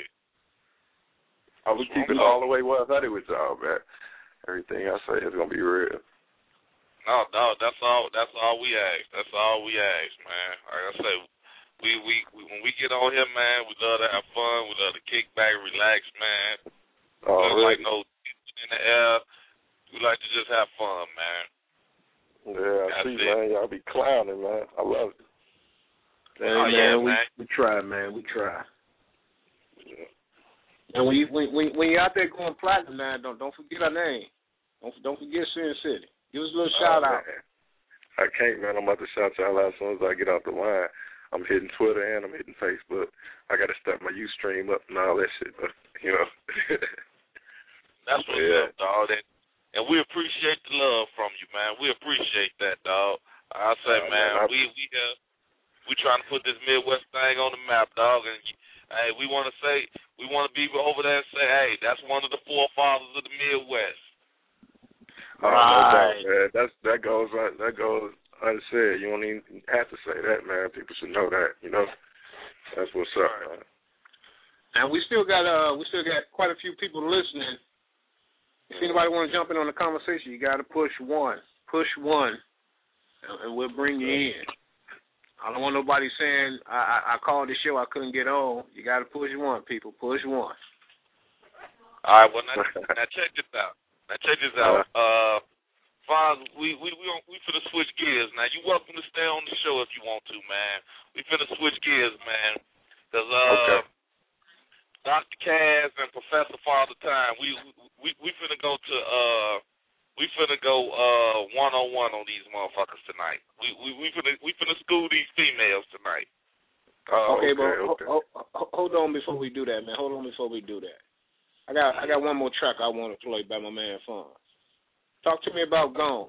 I was keeping all the way where I thought it was, y'all, man. Everything I say is going to be real. No, no, that's all. That's all we ask. That's all we ask, man. Like I say, we, we, we when we get on here, man, we love to have fun. We love to kick back, relax, man. Oh, we don't really? like no in the air. We like to just have fun, man. Yeah, I that's see, it. man. Y'all be clowning, man. I love it. Hey, oh, man, yeah, we, man. we try, man. We try. Yeah. And when you when, when when you're out there going platinum, man, don't don't forget our name. Don't don't forget Sin City. Give us a little shout oh, out. Man. I can't, man. I'm about to shout y'all out as soon as I get off the line. I'm hitting Twitter and I'm hitting Facebook. I got to step my Ustream up and all that shit, but, you know. That's what's yeah. up, dog. And, and we appreciate the love from you, man. We appreciate that, dog. I say, uh, man, man I, we we uh, we trying to put this Midwest thing on the map, dog. And hey, we want to say, we want to be over there and say, hey, that's one of the forefathers of the Midwest. Oh, no doubt, man. That's that goes that goes unsaid. You don't even have to say that, man. People should know that. You know, that's what's up, man. And we still got uh we still got quite a few people listening. If anybody want to jump in on the conversation, you got to push one, push one, and, and we'll bring you in. I don't want nobody saying I, I, I called the show, I couldn't get on. You got to push one, people. Push one. All right. Well, now, now check this out. Now check this out. Uh, Fonz, we we we we finna switch gears. Now you welcome to stay on the show if you want to, man. We finna switch gears, man. Cause uh, okay. Doctor Kaz and Professor Father Time, we we we finna go to uh, we finna go uh one on one on these motherfuckers tonight. We we we finna we finna school these females tonight. Oh, okay, okay, but okay. Ho- ho- hold on before we do that, man. Hold on before we do that. I got I got one more track I want to play by my man Fonz. Talk to me about Gone.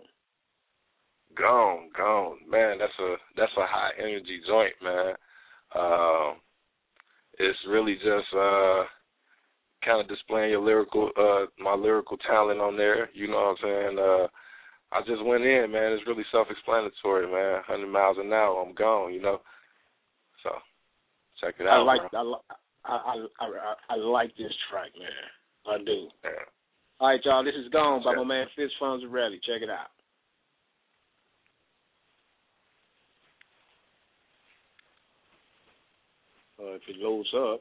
Gone, Gone, man. That's a that's a high energy joint, man. Uh, it's really just uh, kind of displaying your lyrical, uh, my lyrical talent on there. You know what I'm saying? Uh, I just went in, man. It's really self-explanatory, man. one hundred miles an hour, I'm gone. You know. So check it out. I like bro. I, I I I I like this track, man. I do. Yeah. All right, y'all. This is Gone by Yeah. my man Fitz Fonzarelli. Check it out. Uh, if it loads up.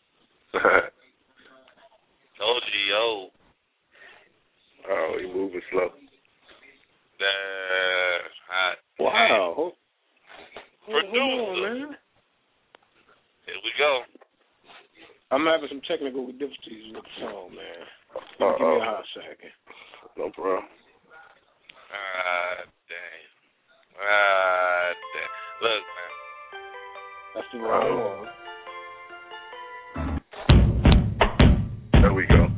Told you, yo. Oh, you moving slow. That's hot. Wow. Hold, hold, Producer. hold on, man. Here we go. I'm having some technical difficulties with the song, man. Give, Uh-oh. give me a hot second. No problem. Ah, dang. Ah, dang. Look, man. That's the wrong one. There we go.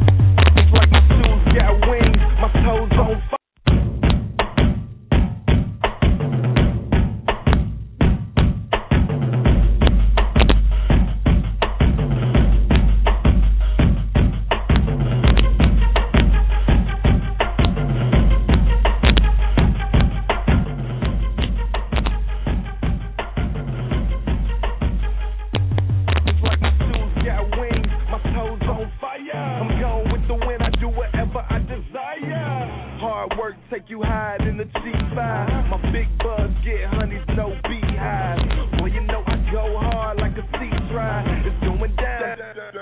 Like my shoes got wings, my toes on fire. is going down.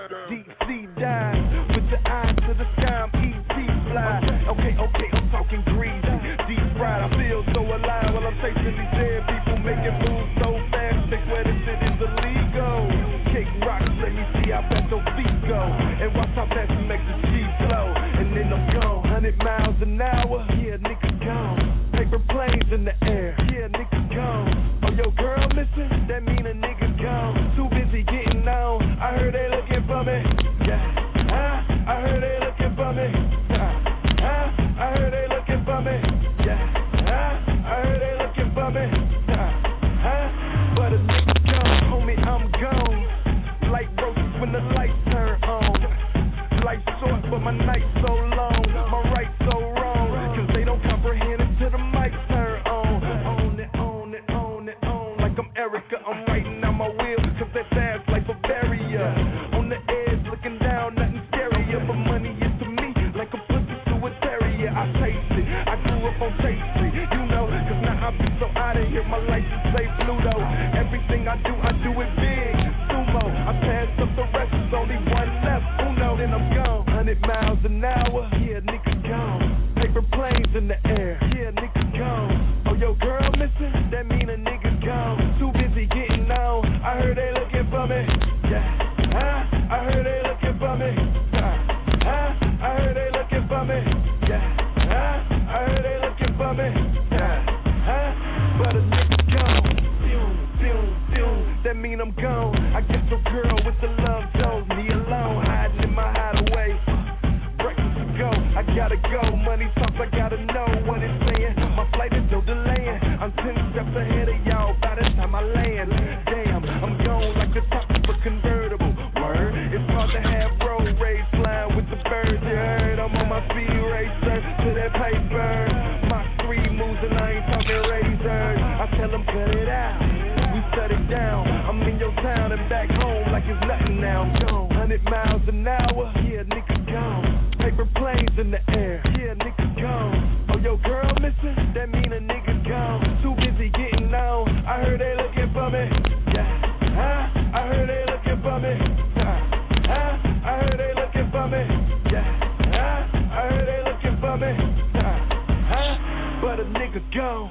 D C dive with the eyes to the sky. I'm E T fly. Okay, okay, I'm talking greasy, deep fried. I feel so alive while I'm chasing these dead people, making moves so fast. They swear this shit is illegal. Kick rocks, let me see how fast your feet go, and watch how fast you make the G flow. And then I'm gone, hundred miles an hour. Yeah, niggas gone. Paper planes in the air. Yeah, niggas gone. Oh, your girl missing? That mean a nigga gone. Too busy getting on. I heard they looking for me. Yeah, huh? I heard they looking for me. Huh? Huh? I heard they looking for me. Yeah, huh? I heard they looking for me. Huh? Huh? But a nigga gone, homie, I'm gone. Like roaches when the lights turn on. Life short, but my night so long. My right so wrong, cause they don't comprehend it till the mic turn on. On it, on it, on it, on. Like I'm Erica, I'm writing out my will, cause that fast life a barrier. On the edge, looking down, nothing scarier. But money is to me like a pussy to a terrier. I taste it, I grew up on State Street, you know, cause now I be so out of here. My life is say Pluto. Everything I do, I do it big. Sumo, I passed up the rest, there's only one left. Uno, then I'm gone. Hundred miles an hour. Yeah, niggas gone. Paper planes in the air. Yeah, niggas gone. Oh, your girl missing? That mean a nigga gone. Too busy getting on. I heard they looking for me. Yeah, huh? I heard they looking for me. Huh? Huh? I heard they looking for me. Yeah, huh? I heard they looking for me. Yeah, huh? But a nigga gone. Boom, boom, boom. That mean I'm gone. I guess your girl with the love told me alone, hiding in my hideaway. Breakfast to go, I gotta go. Money talks, I gotta know what it's saying. My flight is no delaying. I'm ten steps ahead of y'all by the time I land. Damn, I'm gone like the top of a convertible. Word, it's hard to have road rage flying with the birds. You heard I'm on my speed racer to that paper. My three moves and I ain't talking razors. I tell them cut it out. We shut it down. I'm in your town and back home like it's nothing now. I'm gone. Hundred miles an hour. Yeah, niggas gone. Paper planes in the air. Yeah, niggas gone. Oh, your girl missing? That mean a nigga gone. Too busy getting on. I heard they looking for me. Yeah, huh? I heard they looking for me. Huh? Huh? I heard they looking for me. Yeah, huh? I heard they looking for me. Huh? Huh? But a nigga gone.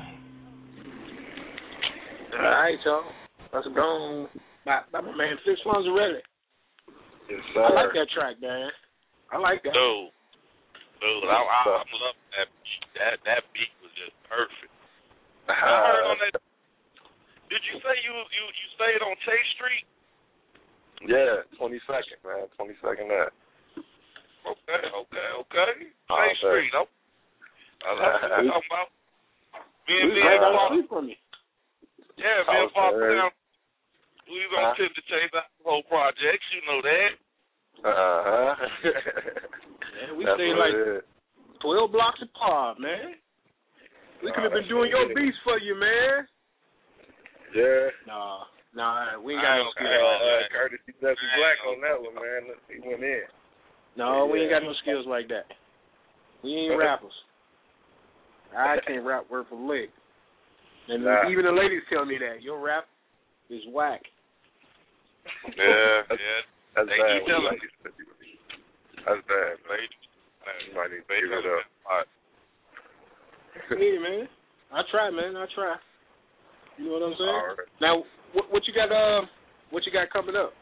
All right, y'all. That's gone by, by my man Fitz Fonzarelli. Yes, sir. I like that track, man. I like that. Dude, dude, I, I, I'm loving that beat. That that beat was just perfect. I heard on that. Did you say you you you stayed on Chase Street? Yeah, twenty-second, man. twenty-second that. Okay, okay, okay. Oh, Chase okay. Street. Oh, I like what you're talking about. Me and me right and down the Pop. street from me. Yeah, me and Pop down. We was on Huh? tip to Chase out the whole projects. You know that. Uh huh. Yeah, we stayed like twelve blocks apart, man. We could have been doing your beats for you, man. Yeah. Nah, nah, we ain't I got no don't skills. care. Uh, Curtis Jesse Black on that one, man. He went in. No, we ain't Yeah. got no skills like that. We ain't rappers. I can't rap word for lick. And Nah. even the ladies tell me that. Your rap is whack. Yeah, yeah. That's They bad. keep telling me. That's bad. They, You might need to they give it telling up. me. All right. Yeah, man. I try, man. I try. You know what I'm saying? All right. Now, what, what you got? Uh, what you got coming up?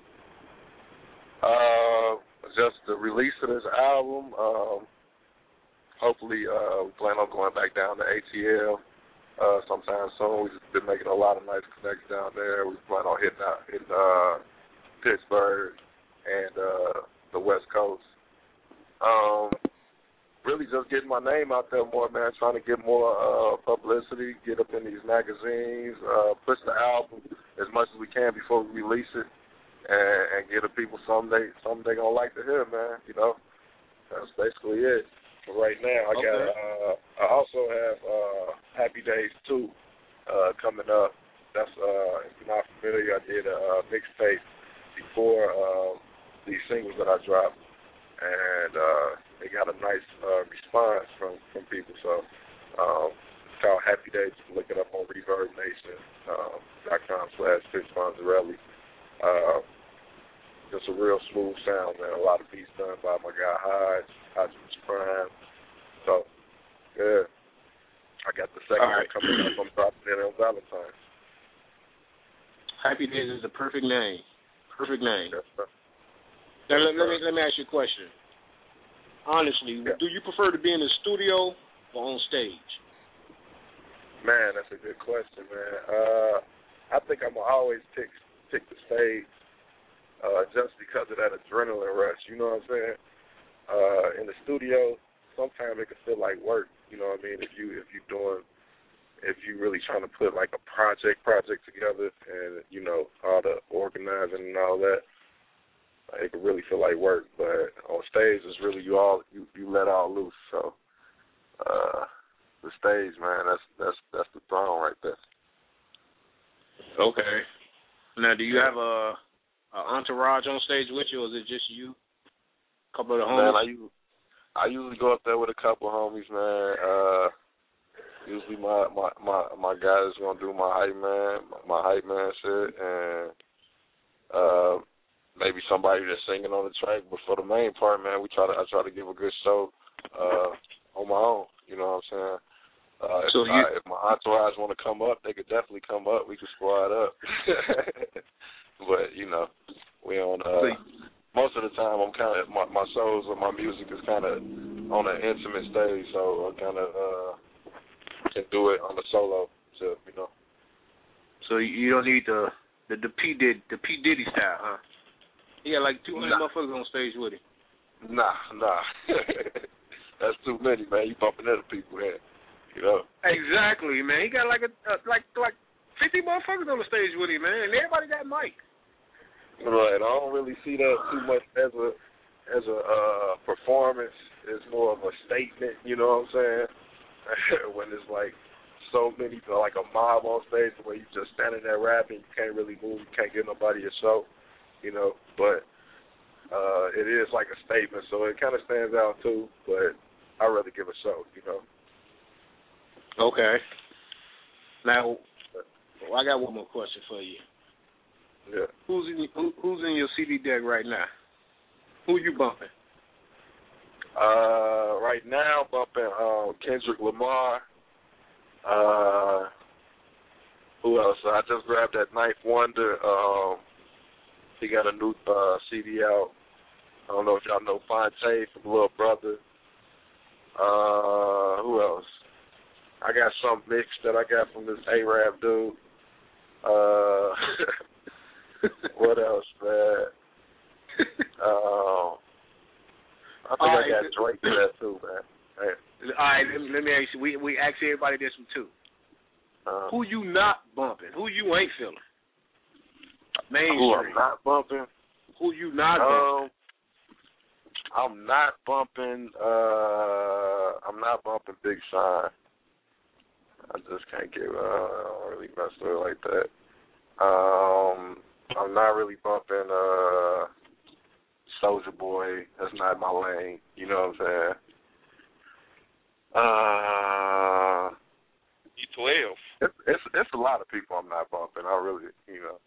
Uh, just the release of this album. Um, hopefully, uh, we plan on going back down to A T L uh, sometime soon. We've been making a lot of nice connections down there. We plan on hitting out hitting uh, Pittsburgh and uh, the West Coast. Um, really just getting my name out there more, man. Trying to get more uh, publicity, get up in these magazines, uh, push the album as much as we can before we release it. And, and give the people something they something they gonna like to hear, man. You know, that's basically it. But right now, I Okay. got. Uh, I also have uh, Happy Days two uh, coming up. That's uh, if you're not familiar, I did a uh, mixtape before uh, these singles that I dropped, and uh, they got a nice uh, response from from people. So um, it's called Happy Days. You can look it up on Reverb Nation uh, dot com slash Fitz Fonzarelli. Uh, a real smooth sound, man. A lot of beats done by my guy Hodge, Hodge Prime. So, yeah. I got the second right. one coming up. I'm dropping it on Valentine's. Happy Days is the perfect name. Perfect name. Yes, sir. Now, let, let, me, let me ask you a question. Honestly, yeah. do you prefer to be in the studio or on stage? Man, that's a good question, man. Uh, I think I'm going to always pick, pick the stage uh, just because of that adrenaline rush. You know what I'm saying? Uh, in the studio, sometimes it can feel like work. You know what I mean? If you if you doing if you really trying to put like a project project together and you know all the organizing and all that, it can really feel like work. But on stage, it's really you all you, you let all loose. So uh, the stage, man, that's that's that's the throne right there. Okay. Now, do you have a, a entourage on stage with you, or is it just you? A couple of the homies. Man, I usually, I usually go up there with a couple of homies, man. Uh, usually my, my, my, my guy is going to do my hype man, my hype man shit, and uh, maybe somebody that's singing on the track. But for the main part, man, we try to I try to give a good show uh, on my own. You know what I'm saying? Uh, if, so you, I, if my entourage want to come up, they could definitely come up. We could squad up. But, you know, we on... Uh, most of the time, I'm kind of my, my shows or my music is kind of on an intimate stage, so I kind of uh, can do it on the solo, so you know. So you don't need the the, the P Diddy the P Diddy style, huh? He got like two hundred nah. motherfuckers on stage with him. Nah, nah, that's too many, man. You bumping into people here, you know. Exactly, man. He got like a uh, like like fifty motherfuckers on the stage with him, man, and everybody got mic. Right, I don't really see that too much as a as a uh, performance. It's more of a statement, you know what I'm saying? When it's like so many, like a mob on stage where you just standing there rapping, you can't really move, you can't get nobody a show, you know. But uh, it is like a statement, so it kind of stands out too. But I'd rather give a show, you know. Okay. Now, well, I got one more question for you. Yeah. Who's in who, who's in your C D deck right now? Who you bumping? Uh, right now, bumping uh, Kendrick Lamar. Uh, who else? I just grabbed that Ninth Wonder. Um, he got a new uh, C D out. I don't know if y'all know Fonte from Little Brother. Uh, who else? I got some mix that I got from this A-Rap dude. Uh. What else, man? Um, I think right. I got Drake for that too, man. man. All right, let me, let me ask you. We we ask everybody this one too. Um, who you not bumping? Who you ain't feeling? Mainstream. Who I'm not bumping? Who you not um, bumping? I'm not bumping. Uh, I'm not bumping Big Sean. I just can't get. Uh, I don't really mess with it like that. Um. I'm not really bumping uh, Soulja Boy. That's not my lane. You know what I'm saying? Uh, you twelve. It's, it's it's a lot of people I'm not bumping. I really, you know.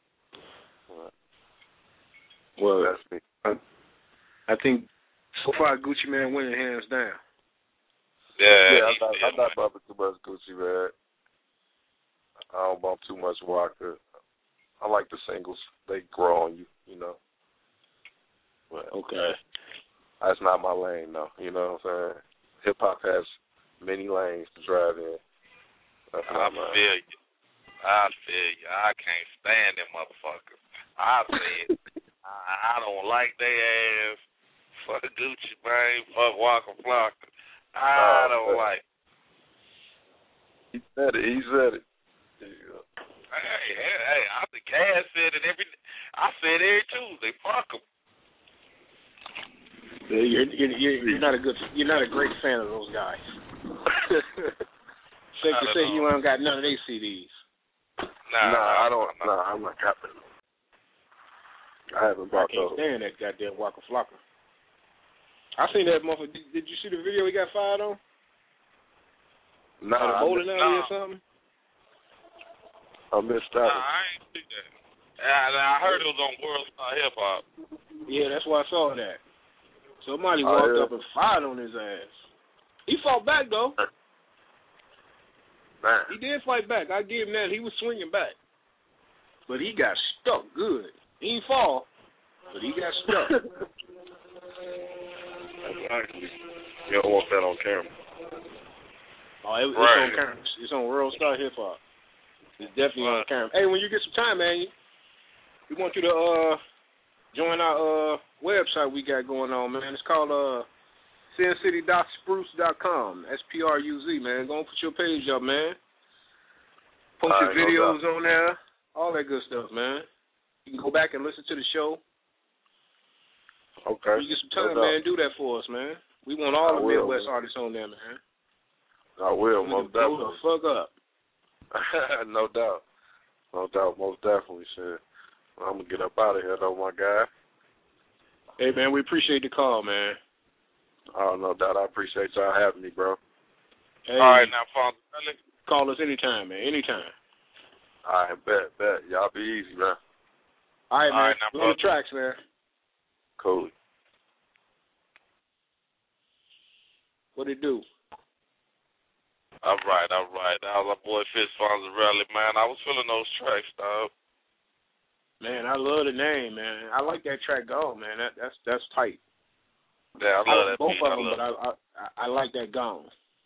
Well, that's me. I, I think so far Gucci Mane winning hands down. Yeah, yeah. I'm not, I'm not bumping too much Gucci Mane. I don't bump too much Walker. I like the singles. They grow on you, you know. But okay. That's not my lane, though. You know what I'm saying? Hip-hop has many lanes to drive in. That's I feel lane. you. I feel you. I can't stand them motherfuckers. I said, I, I don't like their ass. Fuck Gucci Mane. Fuck Waka Flocka. I oh, don't man. like He said it. He said it. Yeah. Hey, hey, hey, I think Cass said it every. I said it every Tuesday. Fuck them. You're, you're, you're not a good. You're not a great fan of those guys. Safe to say you ain't got none of their C Ds. Nah, nah, I don't. Nah, I'm not capping. I haven't bought I can't those. stand that goddamn Waka Flocka. I seen that motherfucker. Did, did you see the video he got fired on? Nah, At a bowling alley or something? I missed that. Nah, I ain't see that. I, I heard it was on World Star Hip Hop. Yeah, that's why I saw that. Somebody Oh, walked yeah. up and fired on his ass. He fought back though. Man. He did fight back. I give him that. He was swinging back, but he got stuck good. He didn't fall, but he got stuck. You don't want that on camera. Oh, it, it's Right. on camera. It's on World Star Hip Hop. It's definitely Right. on camera. Hey, when you get some time, man, we want you to uh join our uh website we got going on, man. It's called uh sin city dot spruce dot com. S P R U Z, man. Go and put your page up, man. Post All your right, no videos doubt. on there. All that good stuff, man. You can go back and listen to the show. Okay. When you get some time, no man, do that for us, man. We want all I the will, Midwest man. artists on there, man. I will, We most can blow definitely. the fuck up. No doubt. No doubt, most definitely, shit. I'm going to get up out of here, though, my guy. Hey, man, we appreciate the call, man. Oh, no doubt. I appreciate y'all having me, bro. Hey, All right, now, Father. call us anytime, man, anytime. All right, bet, bet. Y'all be easy, man. All right, All man. right, now, Blow the brother. tracks, man. Cool. What it do? All right, all right. That was our boy Fitz Fonzarelli, man. I was feeling those tracks, dog. Man, I love the name, man. I like that track Gone, man. That, that's that's tight. Yeah, I I love like that both beat. of I them, love but I, I I I like that Gone.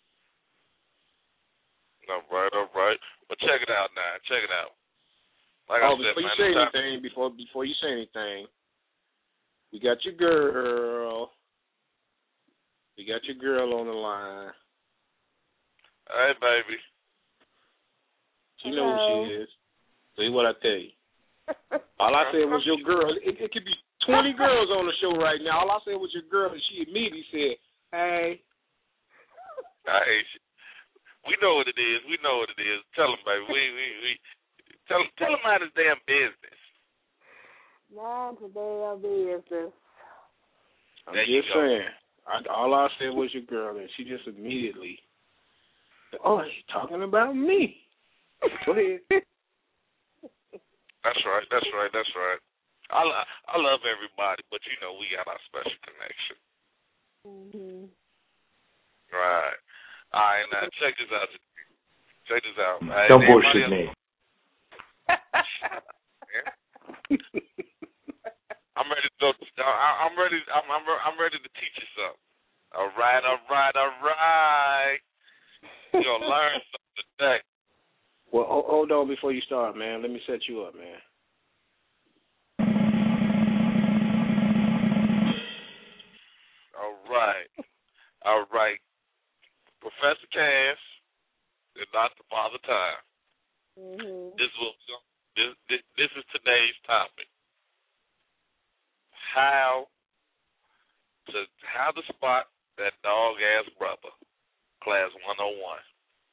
All right, all right. But check it out now. Check it out. Like oh, I said, before man, you say it's time- anything, before before you say anything, we got your girl. We got your girl on the line. Hey, baby. She knows who she is. See what I tell you. All I said was your girl. It, it could be twenty girls on the show right now. All I said was your girl, and she immediately said, "Hey." I hate you. We know what it is. We know what it is. Tell him, baby. We we we tell tell him about his damn business. Mind to damn business. I'm There you just go. saying. I, all I said was your girl, and she just immediately, oh, she's talking about me. Go ahead. That's right. That's right. That's right. I lo- I love everybody, but you know we got our special connection. Mhm. Right. All right. Now check this out. Check this out. Hey, Don't everybody bullshit else- me. I'm ready to go. I- I'm ready. I'm, I'm I'm ready to teach you something. All right. All right. All right. You're gonna learn something today. Well, ho- hold on before you start, man. Let me set you up, man. All right. All right. Professor Cass and Doctor Father Time. Mhm. This will this, this this is today's topic. How to how to spot that dog ass brother. Class one oh one.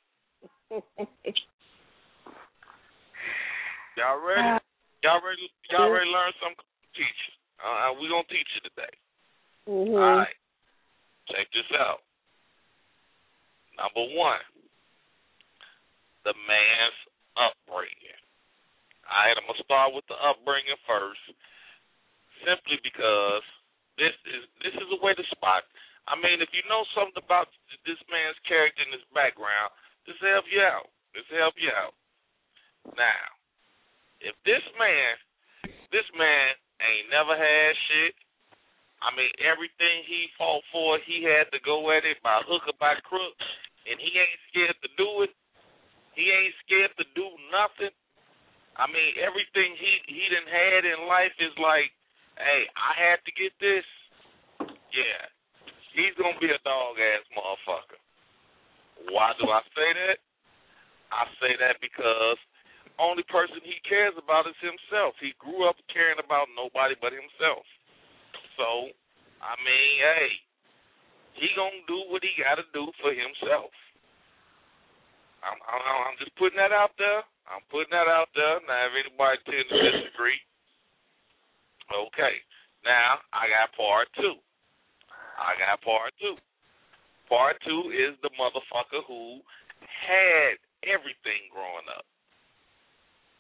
Y'all ready? Y'all ready? Y'all ready to learn something? Teach you. Uh, we gonna teach you today. Mhm. All right. Check this out. Number one, the man's upbringing. All right, I'm gonna start with the upbringing first, simply because this is this is a way to spot. I mean, if you know something about this man's character and his background, this will help you out. This will help you out. Now, if this man, this man ain't never had shit. I mean, everything he fought for, he had to go at it by hook or by crook, and he ain't scared to do it. He ain't scared to do nothing. I mean, everything he he done had in life is like, hey, I had to get this. Yeah, he's gonna be a dog ass motherfucker. Why do I say that? I say that because only person he cares about is himself. He grew up caring about nobody but himself. So, I mean, hey, he gonna do what he gotta do for himself. I'm, I'm, I'm just putting that out there. I'm putting that out there. Now, if anybody tend to disagree, okay. Now, I got part two. I got part two. Part two is the motherfucker who had everything growing up. The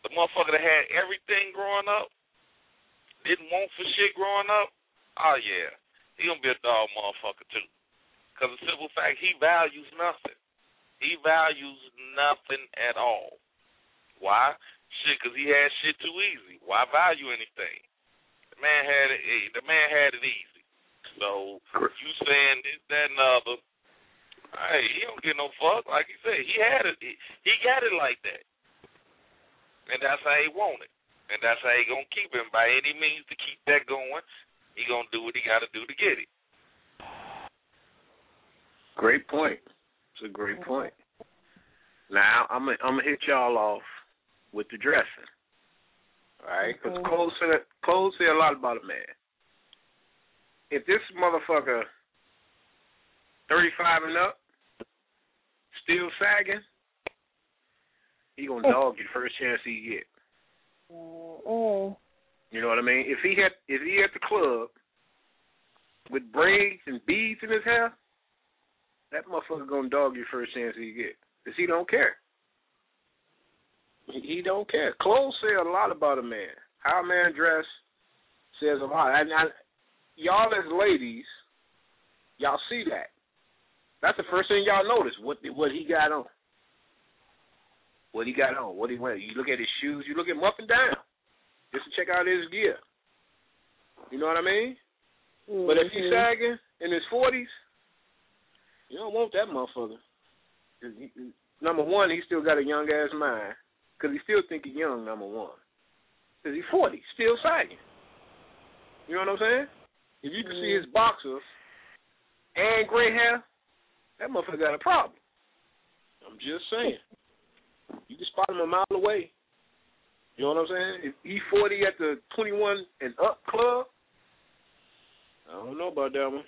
the motherfucker that had everything growing up, didn't want for shit growing up, oh yeah, he gonna be a dog motherfucker too. Because the simple fact, he values nothing. He values nothing at all. Why? Shit, because he had shit too easy. Why value anything? The man had it. The man had it easy. So you saying this, that, and the other? Hey, he don't get no fuck. Like he said, he had it. He, he got it like that, and that's how he want it, and that's how he gonna keep him by any means to keep that going. He gonna do what he got to do to get it. Great point. It's a great point. Now I'm gonna I'm gonna hit y'all off with the dressing. All right, because clothes say, clothes say a lot about a man. If this motherfucker thirty-five and up, still sagging, he gonna dog you first chance he get. Mm-hmm. You know what I mean? If he had if he at the club with braids and beads in his hair, that motherfucker gonna dog you first chance he get, cause he don't care. He, he don't care. Clothes say a lot about a man. How a man dress says a lot. And I, y'all as ladies, y'all see that. That's the first thing y'all notice. What what he got on. What he got on. What he wearing. You look at his shoes. You look at him up and down, just to check out his gear. You know what I mean? Mm-hmm. But if he's sagging in his forties, you don't want that motherfucker. He, number one, he still got a young ass mind, because he still think he's young. Number one, because he's forty, still sagging. You know what I'm saying? If you can mm-hmm. see his boxers and gray hair, that motherfucker got a problem. I'm just saying. You can spot him a mile away. You know what I'm saying? If he's forty at the twenty-one and up club, I don't know about that one.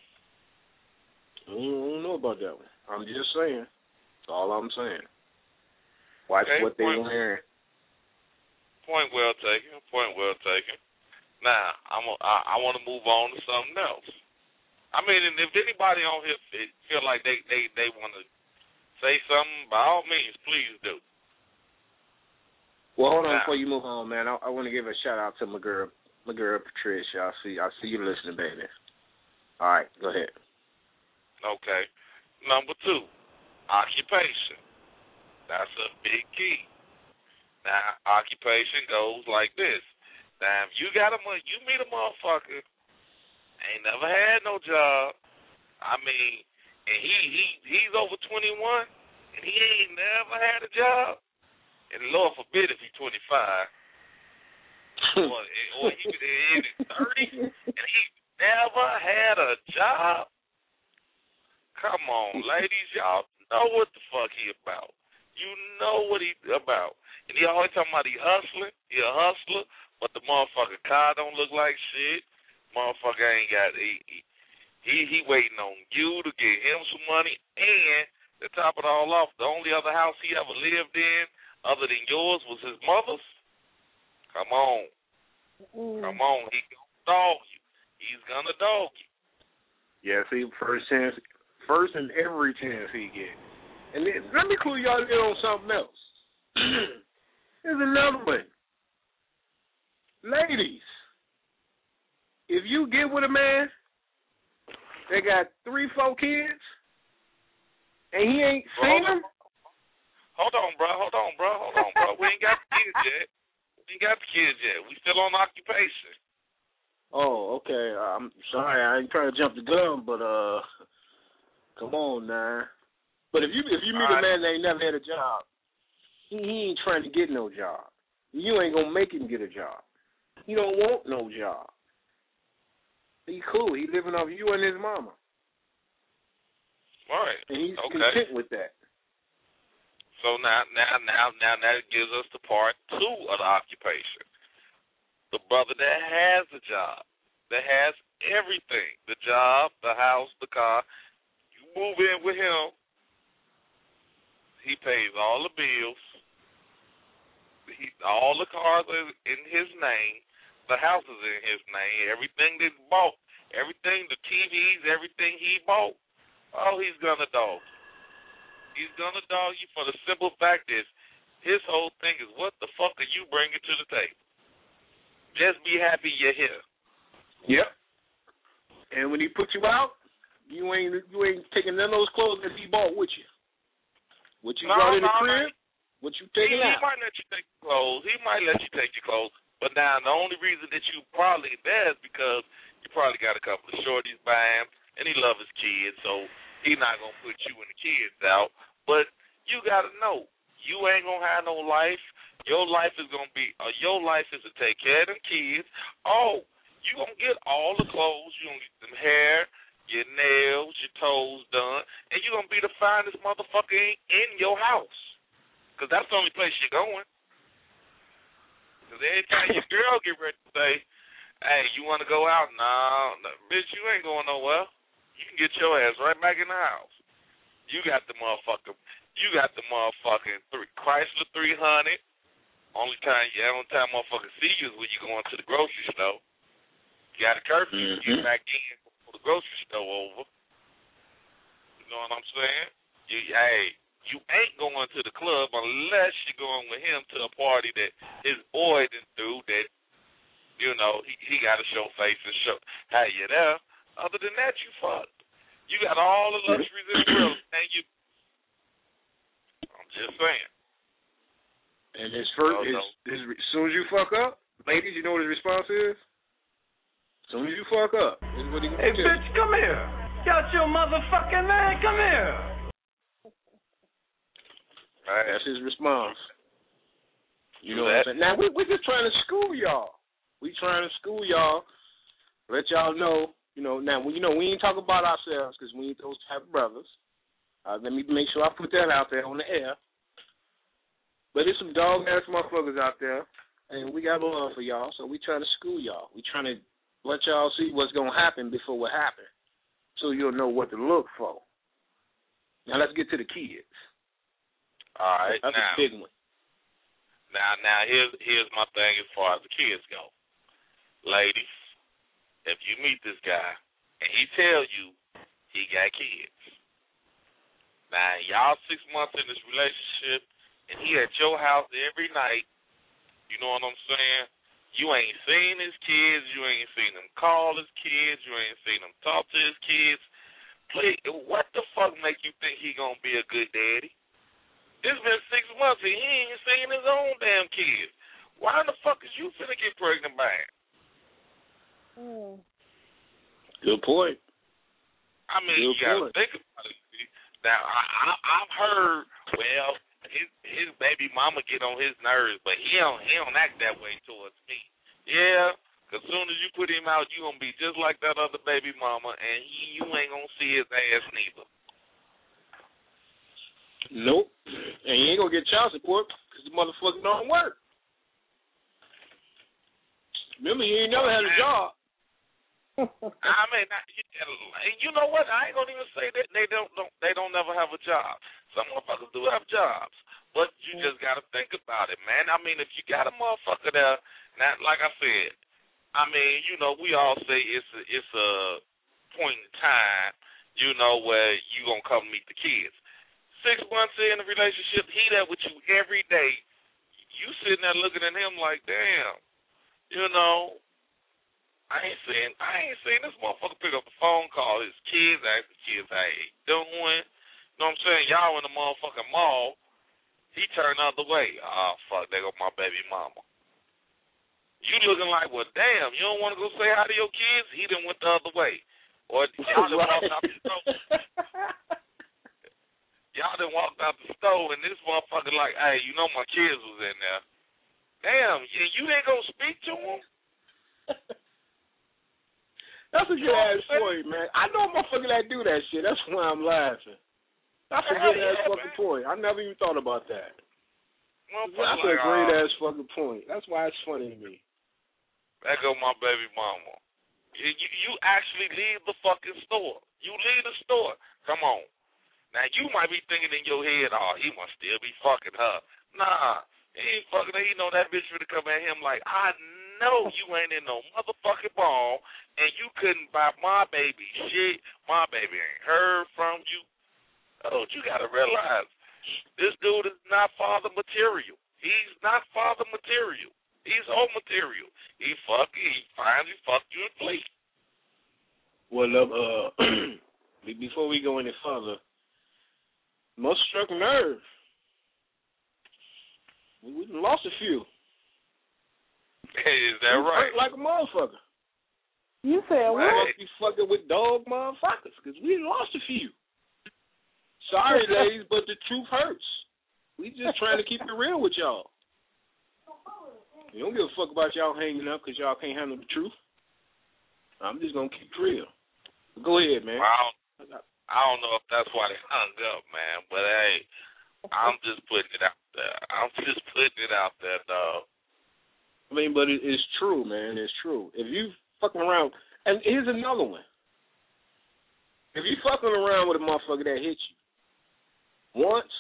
I don't, I don't know about that one. I'm just saying. That's all I'm saying. Watch okay, what they wearing. Point well taken. Point well taken. Now, I'm a, I, I want to move on to something else. I mean, and if anybody on here feel like they, they, they want to say something, by all means, please do. Well, hold on now, before you move on, man. I, I want to give a shout out to my girl, my girl Patricia. I see, I see you listening, baby. All right, go ahead. Okay. Number two, occupation. That's a big key. Now, occupation goes like this. Now, if you got a, you meet a motherfucker, ain't never had no job. I mean, and he he he's over twenty-one, and he ain't never had a job. And Lord forbid if he's twenty-five, or, or he was in his thirties, and he never had a job. Come on, ladies, y'all know what the fuck he about. You know what he about. And he always talking about he hustling. He a hustler, but the motherfucker car don't look like shit. Motherfucker ain't got he he he waiting on you to get him some money. And to top it all off, the only other house he ever lived in other than yours was his mother's. Come on. Mm. Come on. He gonna dog you. He's gonna dog you. Yeah, see, first chance, first and every chance he get. And then, let me clue y'all in on something else. There's another one. Ladies, if you get with a man, they got three, four kids, and he ain't seen them. Hold on, bro. Hold on, bro. Hold on, bro. We ain't got the kids yet. We ain't got the kids yet. We still on occupation. Oh, okay. I'm sorry. I ain't trying to jump the gun, but uh, come on now. But if you if you meet All a man right. that ain't never had a job, he, he ain't trying to get no job. You ain't gonna make him get a job. He don't want no job. He cool. He living off you and his mama. All right. And he's okay. content with that. So now, now, now, now, that gives us the part two of the occupation. The brother that has a job, that has everything, the job, the house, the car. You move in with him, he pays all the bills. He, all the cars are in his name. The house is in his name. Everything that he bought, everything, the T Vs, everything he bought, oh, he's going to dog you. He's going to dog you for the simple fact is His whole thing is, what the fuck are you bringing to the table? Just be happy you're here. Yep. And when he put you out, you ain't you ain't taking none of those clothes that he bought with you. What you no, brought in no, the crib, no. what you taking he, out. He might let you take your clothes. He might let you take your clothes. But now the only reason that you probably there is because you probably got a couple of shorties by him, and he love his kids, so he not going to put you and the kids out. But you got to know, you ain't going to have no life. Your life is going to be, uh, your life is to take care of them kids. Oh, you going to get all the clothes. You going to get them hair, your nails, your toes done, and you going to be the finest motherfucker in, in your house. Because that's the only place you're going. Because every time your girl get ready to say, hey, you want to go out? No, no, bitch, you ain't going nowhere. You can get your ass right back in the house. You got the motherfucker, you got the motherfucking three, Chrysler three hundred. Only time, yeah, only time motherfucker see you is when you going to the grocery store. You got a curfew, mm-hmm. You get back in before the grocery store over. You know what I'm saying? You, hey, you ain't going to the club unless you're going with him to a party that his boy didn't do that, you know, he, he got to show face and show, hey, you there. Other than that, you fucked. You got all the luxuries in the world, and you, I'm just saying. And his first, no, his, no. his, as soon as you fuck up, ladies, you know what his response is? As soon as you fuck up, this is what he gonna Hey, do. bitch, come here. Got your motherfucking man, come here. Right. That's his response. You know that. what I'm saying? Now, we, we're just trying to school y'all. We trying to school y'all, let y'all know, you know, now, you know, we ain't talk about ourselves because we ain't those type of brothers. Uh, let me make sure I put that out there on the air. But there's some dog-ass motherfuckers out there, and we got love for y'all, so we trying to school y'all. We trying to let y'all see what's going to happen before what happens, so you'll know what to look for. Now, let's get to the kids. All right. That's now, a big one. Now, now here's, here's my thing as far as the kids go. Ladies, if you meet this guy, and he tell you he got kids, now, y'all six months in this relationship, and he at your house every night, you know what I'm saying? You ain't seen his kids. You ain't seen him call his kids. You ain't seen him talk to his kids. Please, what the fuck make you think he gonna be a good daddy? It's been six months and he ain't seen his own damn kids. Why the fuck is you finna get pregnant by him? Mm. Good point. I mean, Good you gotta point. think about it. Now, I, I, I've heard, well, his his baby mama get on his nerves, but he don't he don't act that way towards me. Yeah, cause soon as you put him out, you gonna be just like that other baby mama, and he, you ain't gonna see his ass neither. Nope. And you ain't gonna get child support because the motherfucker don't work. Remember, you ain't never had a job. I mean, you know what? I ain't gonna even say that they don't, don't they don't never have a job. Some motherfuckers do have jobs, but you just gotta think about it, man. I mean, if you got a motherfucker there, now, like I said, I mean, you know, we all say it's a, it's a point in time, you know, where you gonna come meet the kids. Six months in a relationship, he there with you every day. You sitting there looking at him like, damn, you know. I ain't seen I ain't seen this motherfucker pick up the phone, call his kids, ask the kids how they doing. You know what I'm saying? Y'all in the motherfucking mall. He turned the other way. Oh, fuck, there go my baby mama. You looking like, well, damn, you don't want to go say hi to your kids? He done went the other way. Or y'all done walked out the store. Y'all done walked out the store, and this motherfucker like, hey, you know my kids was in there. Damn, you ain't gonna speak to them? That's a good ass point, man. I know a motherfucker that do that shit. That's why I'm laughing. That's a good ass yeah, fucking man. point. I never even thought about that. That's like, a great uh, ass fucking point. That's why it's funny to me. There go my baby mama. You, you, you actually leave the fucking store. You leave the store. Come on. Now, you might be thinking in your head, oh, he must still be fucking her. Nah, he ain't fucking her. He know that bitch finna come at him like, I know you ain't in no motherfucking ball, and you couldn't buy my baby shit. My baby ain't heard from you. Oh, you gotta realize, This dude is not father material. He's not father material. He's home material. He fuck you. He finds you, fuck you, and flee. Well, uh, before we go any further, most struck nerve. We, we lost a few. Is that we right? Like a motherfucker. You said what? I must be fucking with dog motherfuckers because we lost a few. Sorry, ladies, but the truth hurts. We just trying to keep it real with y'all. We don't give a fuck about y'all hanging up because y'all can't handle the truth. I'm just going to keep it real. Go ahead, man. I don't, I don't know if that's why they hung up, man, but hey, I'm just putting it out there. I'm just putting it out there, dog. I mean, but it, it's true, man. It's true. If you fucking around, and here's another one. If you fucking around with a motherfucker that hit you once,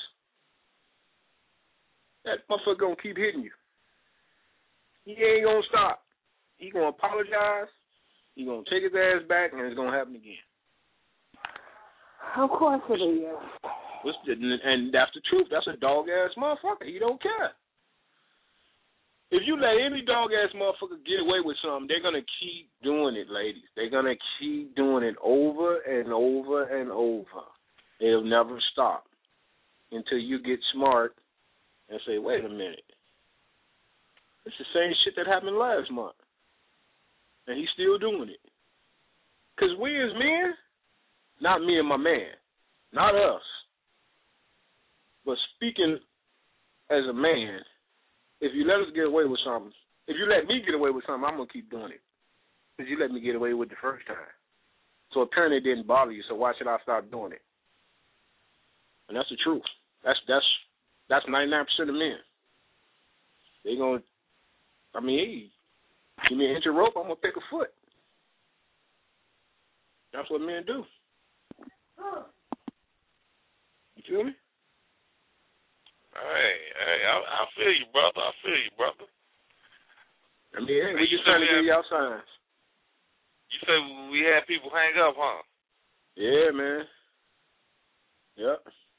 that motherfucker gonna keep hitting you. He ain't gonna stop. He gonna apologize. He gonna take his ass back, and it's gonna happen again. Of course it is. What's the, and that's the truth. That's a dog ass motherfucker. He don't care. If you let any dog ass motherfucker get away with something, they're gonna keep doing it, ladies. They're gonna keep doing it over and over and over. They'll never stop until you get smart and say, "Wait a minute, it's the same shit that happened last month, and he's still doing it." Because we as men, not me and my man, not us, but speaking as a man. If you let us get away with something, if you let me get away with something, I'm going to keep doing it. Because you let me get away with it the first time. So apparently it didn't bother you, so why should I stop doing it? And that's the truth. That's that's that's ninety-nine percent of men. They going to, I mean, hey, give me an inch of rope, I'm going to pick a foot. That's what men do. You feel me? Hey, hey, I, I feel you, brother. I feel you, brother. I mean, hey, we just trying to give y'all signs. You say we had people hang up, huh? Yeah, man. Yep.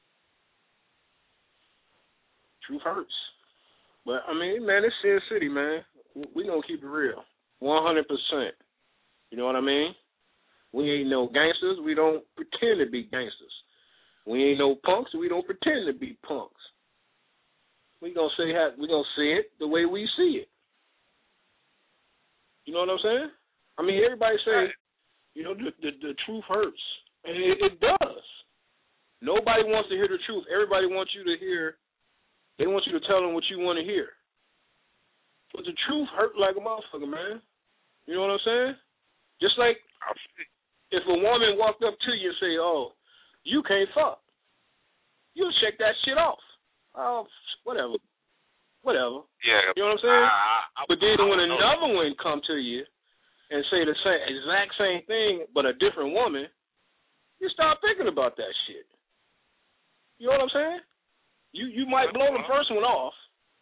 Truth hurts. But, I mean, man, it's Sin City, man. We going to keep it real. one hundred percent. You know what I mean? We ain't no gangsters. We don't pretend to be gangsters. We ain't no punks. We don't pretend to be punks. We gonna say how we gonna see it the way we see it. You know what I'm saying? I mean, everybody say, you know, the the, the truth hurts, and it, it does. Nobody wants to hear the truth. Everybody wants you to hear. They want you to tell them what you want to hear. But the truth hurt like a motherfucker, man. You know what I'm saying? Just like if a woman walked up to you and say, "Oh, you can't fuck," you'll check that shit off. Oh, whatever, whatever. Yeah. You know what I'm saying? I, I, but then I when know. another one come to you and say the same exact same thing, but a different woman, you start thinking about that shit. You know what I'm saying? You you might blow the first one off,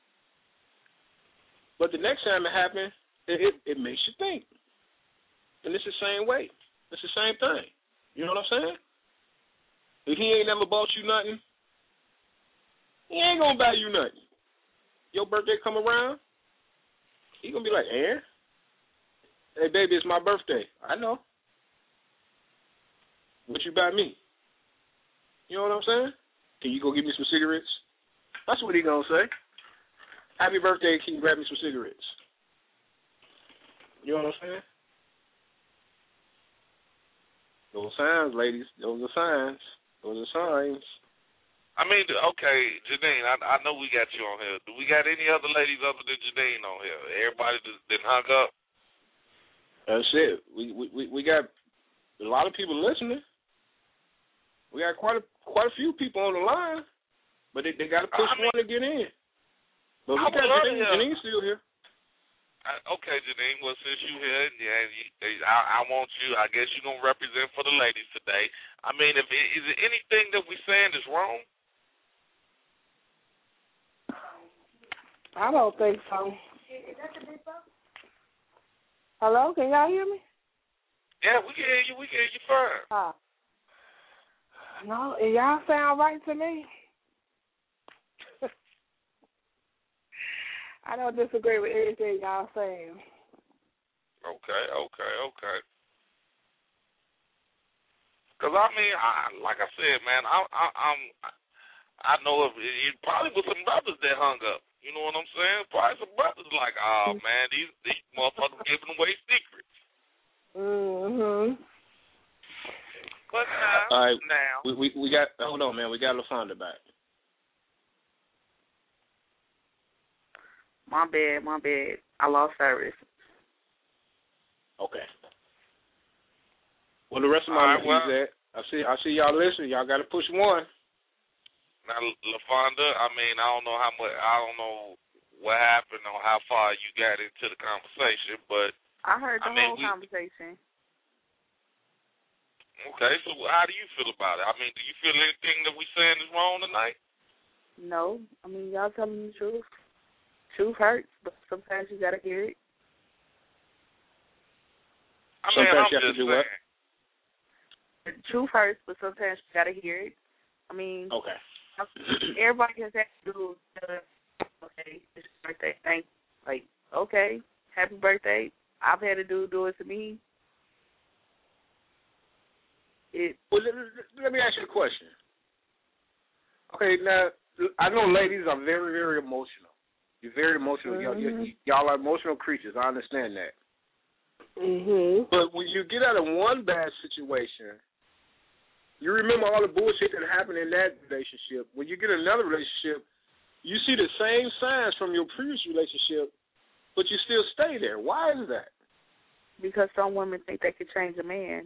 but the next time it happens, it, it it makes you think. And it's the same way. It's the same thing. You know what I'm saying? If he ain't never bought you nothing, he ain't gonna buy you nothing. Your birthday come around, he gonna be like, Aaron, hey baby, it's my birthday. I know. What you buy me? You know what I'm saying? Can you go get me some cigarettes? That's what he gonna say. Happy birthday, can you grab me some cigarettes? You know what I'm saying? Those signs, ladies. Those are signs. Those are signs. I mean, okay, Janine, I, I know we got you on here. Do we got any other ladies other than Janine on here? Everybody that, that hung up? That's it. We, we we got a lot of people listening. We got quite a quite a few people on the line, but they, they got to push I mean, one to get in. But we I got Janine. Janine's still here. I, okay, Janine. Well, since you here, yeah, you, I, I want you. I guess you're gonna represent for the ladies today. I mean, if is there anything that we saying is wrong? I don't think so. Hello, can y'all hear me? Yeah, we can hear you. We can hear you fine. Uh, no, y'all sound right to me. I don't disagree with anything y'all saying. Okay, okay, okay. Because, I mean, I, like I said, man, I, I, I'm, I know of, it probably was some brothers that hung up. You know what I'm saying? Probably some brothers like, oh, man, these, these motherfuckers giving away secrets. Mm-hmm. But now, All right, now. We, we, we got, hold on, man, we got LaFonda back. My bad, my bad. I lost service. Okay. Well, the rest of my right, well, at, I see, I see y'all listening. Y'all got to push one. Now, LaFonda, I mean, I don't know how much, I don't know what happened or how far you got into the conversation, but I heard the I mean, whole we, conversation. Okay, so how do you feel about it? I mean, do you feel anything that we saying is wrong tonight? No, I mean, y'all telling the truth. Truth hurts, but sometimes you gotta hear it. I mean, sometimes I'm you have just to do saying. what? Truth hurts, but sometimes you gotta hear it. I mean, okay. Everybody has had to do it. Okay, it's your birthday. Thank you. Like, okay, happy birthday. I've had to do do it to me. It. Well, let, let me ask you a question. Okay, now I know ladies are very, very emotional. You're very emotional. Mm-hmm. Y'all, y'all are emotional creatures. I understand that. Mhm. But when you get out of one bad situation, you remember all the bullshit that happened in that relationship. When you get another relationship, you see the same signs from your previous relationship, but you still stay there. Why is that? Because some women think they could change a man.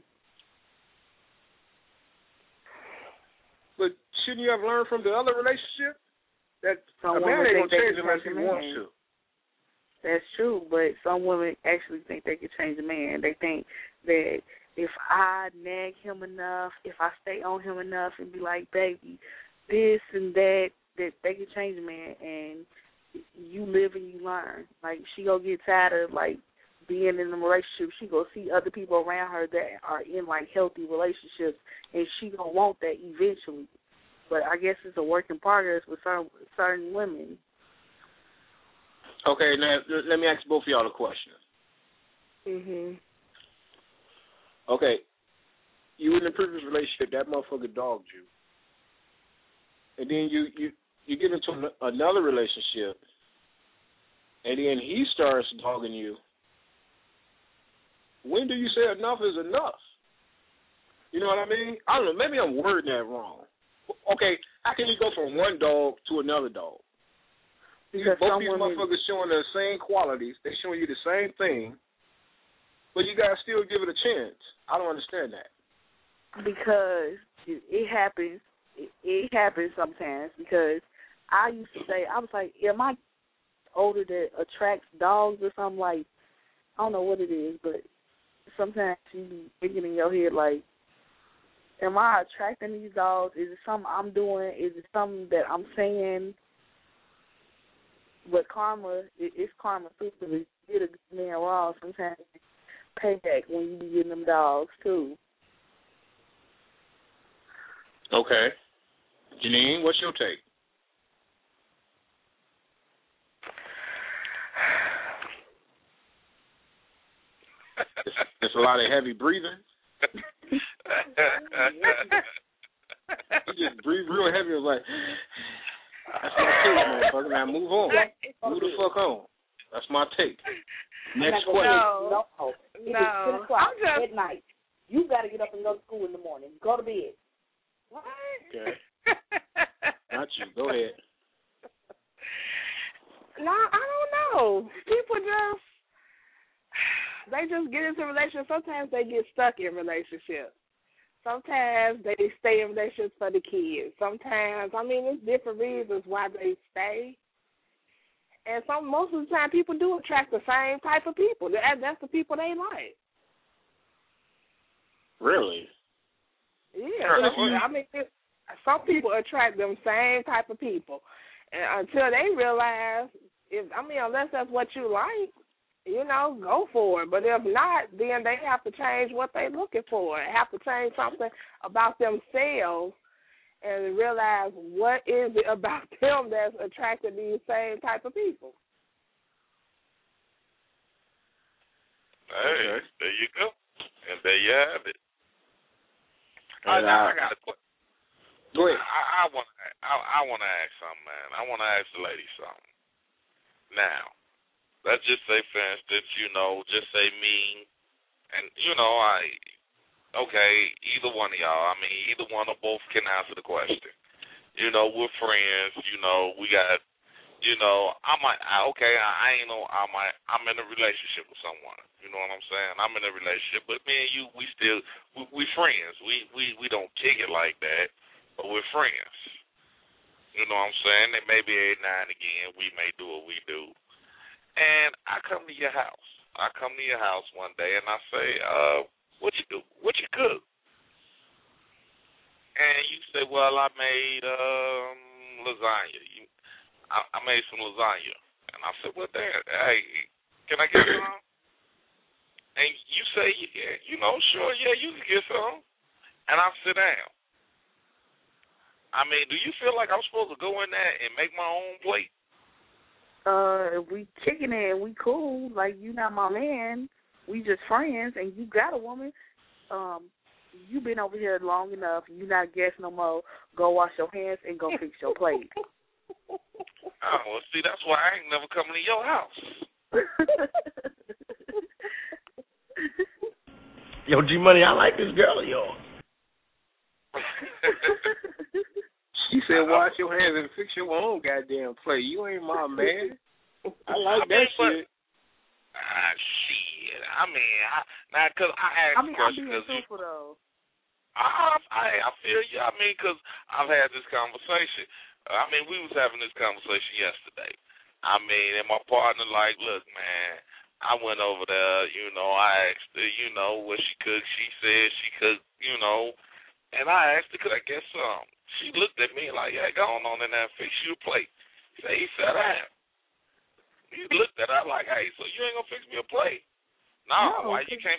But shouldn't you have learned from the other relationship that some a man ain't gonna change unless he man. wants to? That's true, but some women actually think they could change a man. They think that if I nag him enough, if I stay on him enough and be like, baby, this and that, that they can change a man. And you live and you learn. Like, she gonna get tired of, like, being in a relationship. She gonna see other people around her that are in, like, healthy relationships, and she gonna want that eventually. But I guess it's a work in progress with certain, certain women. Okay, now let me ask both of y'all a question. Mhm. Okay, you in the previous relationship, that motherfucker dogged you, and then you you you get into another relationship, and then he starts dogging you. When do you say enough is enough? You know what I mean? I don't know. Maybe I'm wording that wrong. Okay, how can you go from one dog to another dog? Because both these women, motherfuckers showing the same qualities. They're showing you the same thing, but you gotta still give it a chance. I don't understand that. Because it, it happens. It, it happens sometimes. Because I used to say, I was like, am I older that attracts dogs or something? Like, I don't know what it is, but sometimes you be thinking in your head like, am I attracting these dogs? Is it something I'm doing? Is it something that I'm saying? But karma, it, it's karma too. Because if you get a good man wrong, sometimes pay back when you be getting them dogs too. Okay. Janine, what's your take? It's, it's a lot of heavy breathing. You just breathe real heavy. It's like, that's my take, motherfucker. Now move on. Move the fuck on. That's my take. Next question. No, no, no. no. I'm just at night. You got to get up and go to school in the morning. Go to bed. What? Okay. Not you. Go ahead. No, I don't know. People just they just get into relationships. Sometimes they get stuck in relationships. Sometimes they stay in relationships for the kids. Sometimes, I mean, there's different reasons why they stay. And some, most of the time, people do attract the same type of people. That, that's the people they like. Really? Yeah. I mean, it, some people attract them same type of people. And until they realize, if I mean, unless that's what you like, you know, go for it. But if not, then they have to change what they're looking for. They have to change something about themselves and realize what is it about them that's attracting these same type of people. Hey, okay. There you go. And there you have it. And, uh, now uh, I got a question. Go ahead. I, I want I, I want to ask something, man. I want to ask the lady something. Now, let's just say, for instance, you know, just say me, and, you know, I, okay, either one of y'all, I mean, either one or both can answer the question. You know, we're friends, you know, we got, you know, I might, I, okay, I, I ain't know, I might, I'm in a relationship with someone. You know what I'm saying? I'm in a relationship, but me and you, we still, we, we friends. We, we, we don't kick it like that, but we're friends. You know what I'm saying? And maybe every now and again we may do what we do. And I come to your house. I come to your house one day and I say, uh, what you do? What you cook? And you say, well, I made um, lasagna. You, I, I made some lasagna. And I said, well, damn, hey, can I get some? And you say, yeah, you know, sure, yeah, you can get some. And I sit down. I mean, do you feel like I'm supposed to go in there and make my own plate? Uh, if we kicking it and we cool, like you not my man, we just friends, and you got a woman, um, you been over here long enough, you not guest no more, go wash your hands and go fix your plate. Oh, well, see, that's why I ain't never coming to your house. Yo, G-Money, I like this girl of yours. She said, wash your hands and fix your own goddamn plate. You ain't my man. I like I that mean, shit. Ah, shit. I mean, I, now, because I asked I mean, I'm being you, truthful, though. I, I, I feel you. I mean, because I've had this conversation. I mean, we was having this conversation yesterday. I mean, and my partner like, look, man, I went over there, you know, I asked her, you know, what she cooked. She said she cooked, you know, and I asked her, could I get some? She looked at me like, yeah, go on in there and fix you a plate. He said, he sat down. He looked at her like, hey, so you ain't going to fix me a plate? No, no why you can't?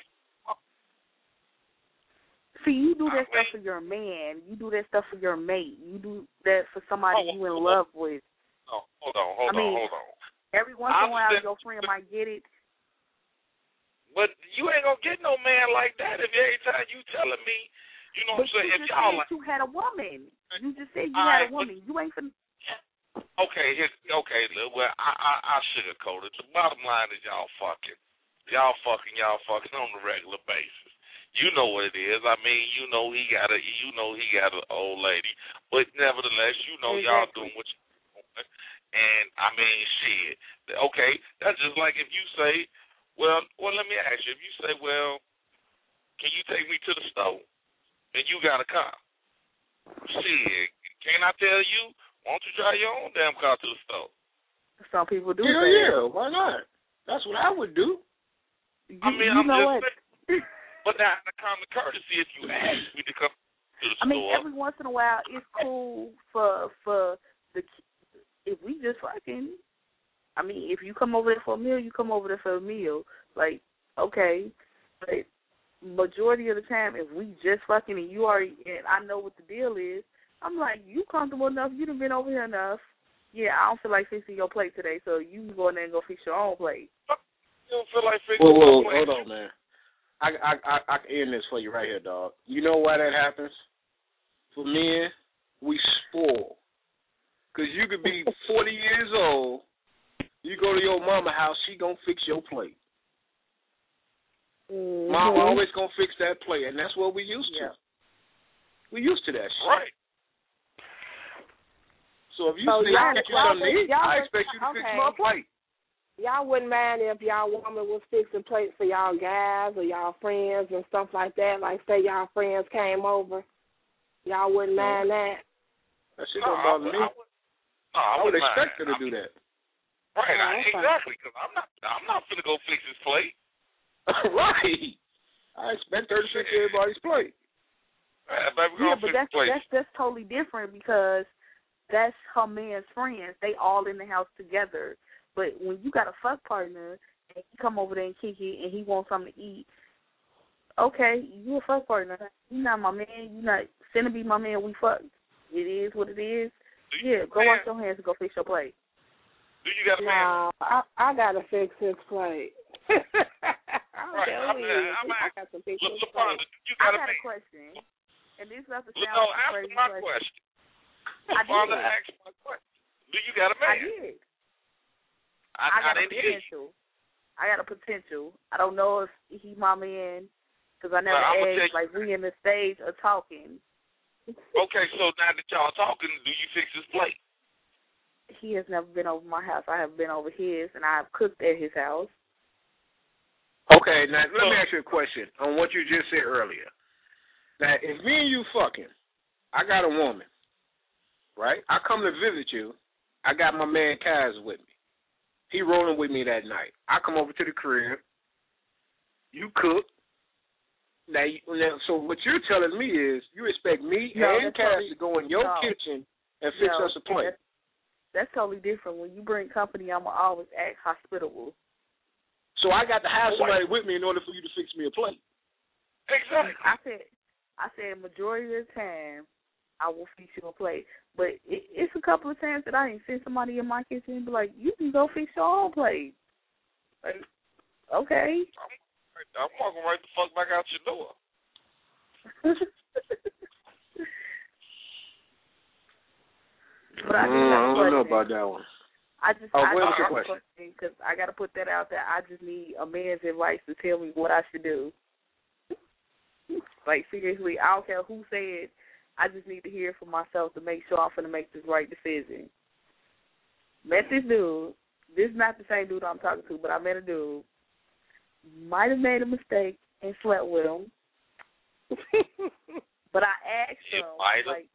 See, you do that I stuff mean, for your man. You do that stuff for your mate. You do that for somebody oh, you in hold love on. with. No, hold on, hold I mean, on, hold on. Every once in a while, your friend might get it. But you ain't going to get no man like that if every time you telling me, you know what I'm saying? You If just y'all said like, you had a woman. You just said you right, had a woman. You ain't finna. Okay, here, okay, well, I, I, I sugarcoat it. The bottom line is y'all fucking. Y'all fucking, y'all fucking on a regular basis. You know what it is. I mean, you know he got a, you know he got an old lady. But nevertheless, you know exactly. y'all doing what you doing. And, I mean, shit. Okay, that's just like if you say, well, well, let me ask you. If you say, well, can you take me to the store? And you got a car. Shit, can't I tell you? Why don't you drive your own damn car to the store? Some people do. Yeah, say yeah. that. Why not? That's what I would do. You, I mean, you I'm know just what? saying. But now, the common courtesy, if you ask me to come to the I mean, store. every once in a while, it's cool for for the if we just fucking. I mean, if you come over there for a meal, you come over there for a meal. Like, okay, but majority of the time, if we just fucking and you already, and I know what the deal is, I'm like, you comfortable enough, you done been over here enough. Yeah, I don't feel like fixing your plate today, so you can go in there and go fix your own plate. You don't feel like fixing whoa, your whoa, plate? Hold on, man. I, I, I, I can end this for you right here, dog. You know why that happens? For men, we spoil. Because you could be forty years old, you go to your mama house, she going to fix your plate. Mm-hmm. Mom always going to fix that plate, and that's what we used to. Yeah. We used to that shit. Right. So if you So say y'all- I get you y'all something to think- eat, y'all I think- expect you to fix okay. my plate. Y'all wouldn't mind if y'all woman was fixing plates for y'all guys or y'all friends and stuff like that. Like, say y'all friends came over. Y'all wouldn't mind that. That shit No, don't I bother would, me. I would, no, I I would wouldn't expect mind. her to I do mean, that. Right, Oh, I, okay. exactly, because I'm not, I'm not finna go fix his plate. Right. I expect her to fix everybody's plate. Right, baby, Yeah, go but fix that's the plate. that's that's totally different because that's her man's friends. They all in the house together. But when you got a fuck partner and he come over there and kick it and he wants something to eat, okay, you a fuck partner. You not my man. You not finna be my man. We fucked. It is what it is. Yeah, go wash your hands and go fix your plate. Do you got a man? Nah, I, I got to fix his plate. I right. I'm, I'm, I'm I got some pictures. Look, LaPonda, you got I got a, a question, and this doesn't Look, sound no, like a answer crazy my question. question. I LaPonda did. asked my question. Do you got a man? I did. I, I got I a didn't hear you. potential. I got a potential. I don't know if he my man because I never Well, I'ma asked. tell Like we in the stage of talking. Okay, so now that y'all talking, do you fix his plate? He has never been over my house. I have been over his, and I've cooked at his house. Okay, now let me ask you a question on what you just said earlier. Now, if me and you fucking, I got a woman, right? I come to visit you. I got my man Kaz with me. He rolling with me that night. I come over to the crib. You cook. Now, you, now, so what you're telling me is you expect me No, and that's Kaz totally- to go in your no. kitchen and fix No, us a plate. That's, that's totally different. When you bring company, I'm going to always act hospitable. So I got to have somebody with me in order for you to fix me a plate. Exactly. I said, I said, majority of the time, I will fix you a plate. But it, it's a couple of times that I didn't send somebody in my kitchen and be like, you can go fix your own plate. Like, okay. I'm walking right the fuck back out your door. But I, mm, I don't know about that one. I just, oh, I what was just your question? Because I got to put that out there. I just need a man's advice to tell me what I should do. Like, seriously, I don't care who said. I just need to hear it for myself to make sure I'm going to make this right decision. Met this dude. This is not the same dude I'm talking to, but I met a dude. Might have made a mistake and slept with him. But I asked You him, might have. like,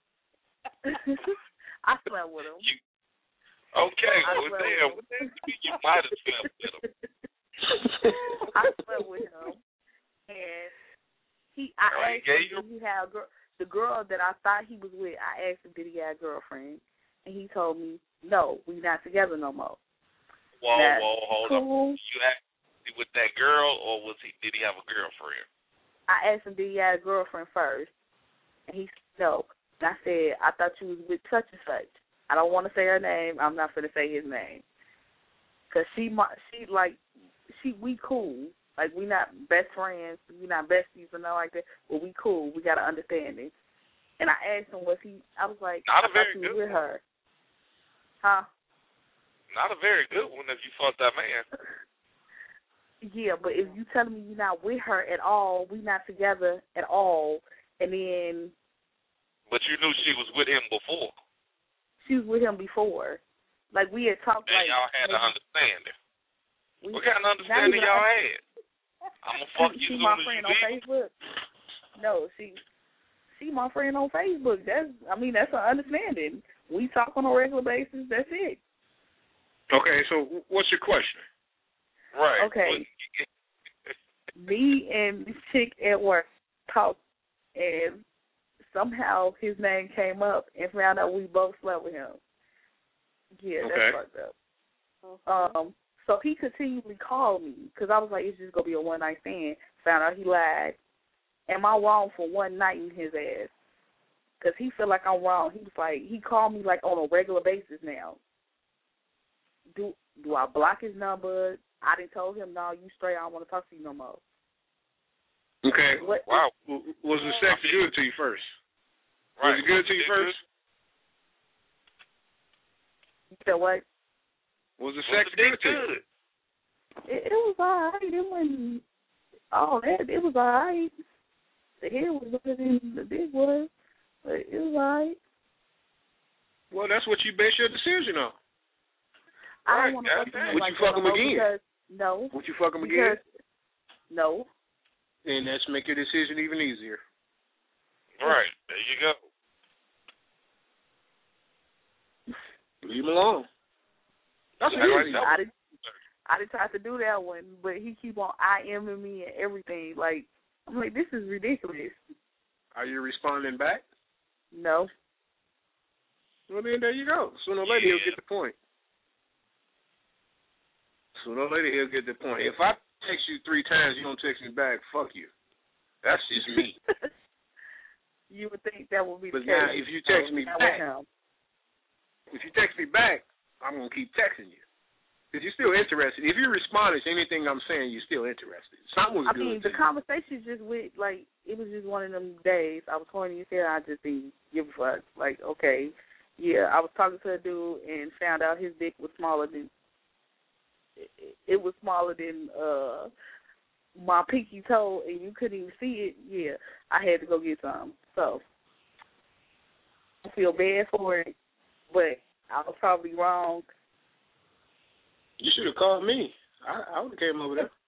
I slept with him. You, okay, I well, slept damn, with what the you might have slept with him. I slept with him, and he. I Oh, he asked gave him, did he have a girl? The girl that I thought he was with, I asked him, did he have a girlfriend? And he told me, no, we not together no more. Whoa, That's whoa, hold cool. on. You asked with that girl, or was he? Did he have a girlfriend? I asked him, did he have a girlfriend first? And he said, no. And I said, I thought you was with such and such. I don't want to say her name. I'm not going to say his name. Because she, she, like, she, we cool. Like, we not best friends. We not besties or nothing like that. But we cool. We got an understanding. And I asked him, was he, I was like, Not I a very thought you was good with her. Huh? Not a very good one if you fucked that man. Yeah, but if you telling me you're not with her at all, we not together at all, and then But you knew she was with him before. she was with him before. Like, we had talked And like y'all had maybe, an understanding. we, What kind of understanding y'all had? I'm gonna fuck you she soon my as friend you on leave. Facebook. No, she she my friend on Facebook. That's I mean that's an understanding. We talk on a regular basis. That's it. Okay, so what's your question? Right. Okay. Me and this chick at work talked, and somehow his name came up, and found out we both slept with him. Yeah, that's Okay. fucked up. Um, so he continually called me because I was like, it's just gonna be a one night stand. Found out he lied. Am I wrong for one night in his ass? Because he feel like I'm wrong. He was like, he called me like on a regular basis now. Do do I block his number? I didn't told him, no, you straight. I don't want to talk to you no more. Okay. What, Wow. Was the sex good to you first? Right. Was it good to you first? You said what? Was the sex good to you? It, it was all right. It wasn't all that. It was all right. The head was better than the dick was, but it was all right. Well, that's what you base your decision on. I Right, don't want to fuck goddamn. him Would like you fuck that him no more again? because, no. Would you fuck him because, again? No. Then let's make your decision even easier. Right. There you go. Leave him alone. That's That's easy. right. I didn't. I didn't try to do that one, but he keep on IMing me and everything. Like I'm like, this is ridiculous. Are you responding back? No. Well, then there you go. Sooner or later Yeah. he'll get the point. Sooner or later he'll get the point. If I text you three times, you don't text me back. Fuck you. That's just me. You would think that would be But the now, case. if you text So, me not back, with him. if you text me back, I'm gonna keep texting you. Because you're still interested. If you respond to anything I'm saying, you're still interested. Something was I good. mean, the conversation just went, like, it was just one of them days. I was horny as hell. I just didn't give a fuck. Like, okay, yeah, I was talking to a dude and found out his dick was smaller than, it, it was smaller than uh my pinky toe, and you couldn't even see it. Yeah, I had to go get some. So, I feel bad for it, but I was probably wrong. You should have called me. I, I would have came over there.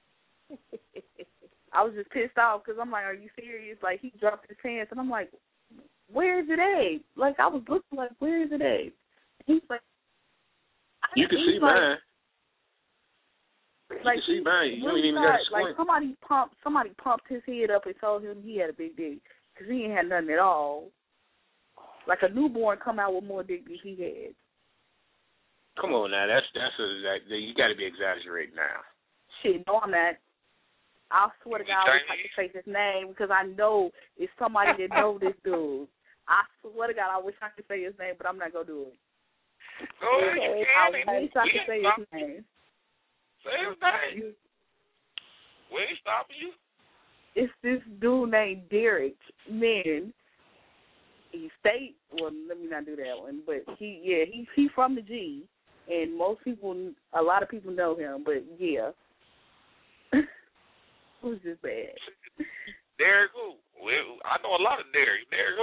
I was just pissed off because I'm like, are you serious? Like, he dropped his pants, and I'm like, where is it at? Like, I was looking like, where is it at? He's like, you can see mine. Like, you can see mine. You really ain't even thought, got to squint. like, somebody pumped, somebody pumped his head up and told him he had a big dick because he ain't had nothing at all. Like, a newborn come out with more dick than he had. Come on now, that's that's a, that, you got to be exaggerating now. Shit, no, I'm not. I swear to God, I wish I could say his name because I know it's somebody that know this dude. I swear to God, I wish I could say his name, but I'm not gonna do it. Go ahead, I wish I could say his name. Say his name. We ain't stopping you. It's this dude named Derek. Man, he stayed. Well, let me not do that one. But he, yeah, he he from the G. And most people, a lot of people know him, but yeah. It was just bad. Derek who? Well, I know a lot of Derek. Derek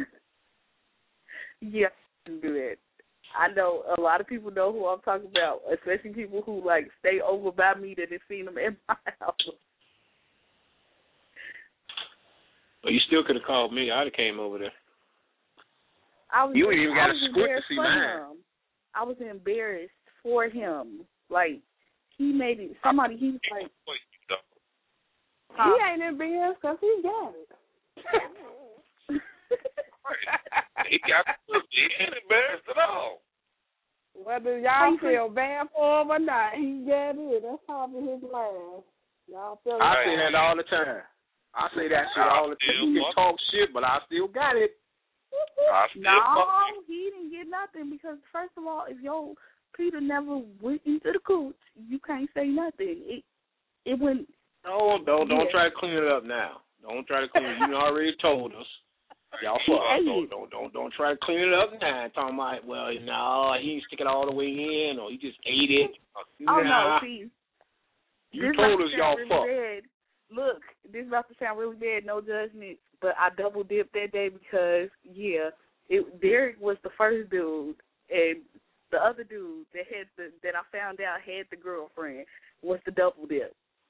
who? Yeah, I can do that. I know a lot of people know who I'm talking about, especially people who, like, stay over by me that have seen him in my house. Well, you still could have called me. I'd have came over there. I was you ain't even got to squint to see mine. Him. I was embarrassed for him. Like, he made it. Somebody, he was like, huh? He ain't embarrassed because he got it. he got it. He ain't embarrassed at all. Whether y'all feel bad for him or not, he got it. That's probably his line. Y'all feel I say that all the time. I say that shit all the time. You can talk shit, but I still got it. No, he didn't get nothing because, first of all, if your Peter never went into the cooch, you can't say nothing. It it went. No, don't don't yeah. try to clean it up now. Don't try to clean it. You already told us. Y'all fuck. Don't, don't don't don't try to clean it up now. Talking about, well, no, he didn't stick it all the way in, or he just ate it. Oh nah. no, see, you told us y'all really fuck. Bad. Look, this is about to sound really bad. No judgment, but I double dipped that day because yeah, it Derek was the first dude, and the other dude that had the that I found out had the girlfriend was the double dip.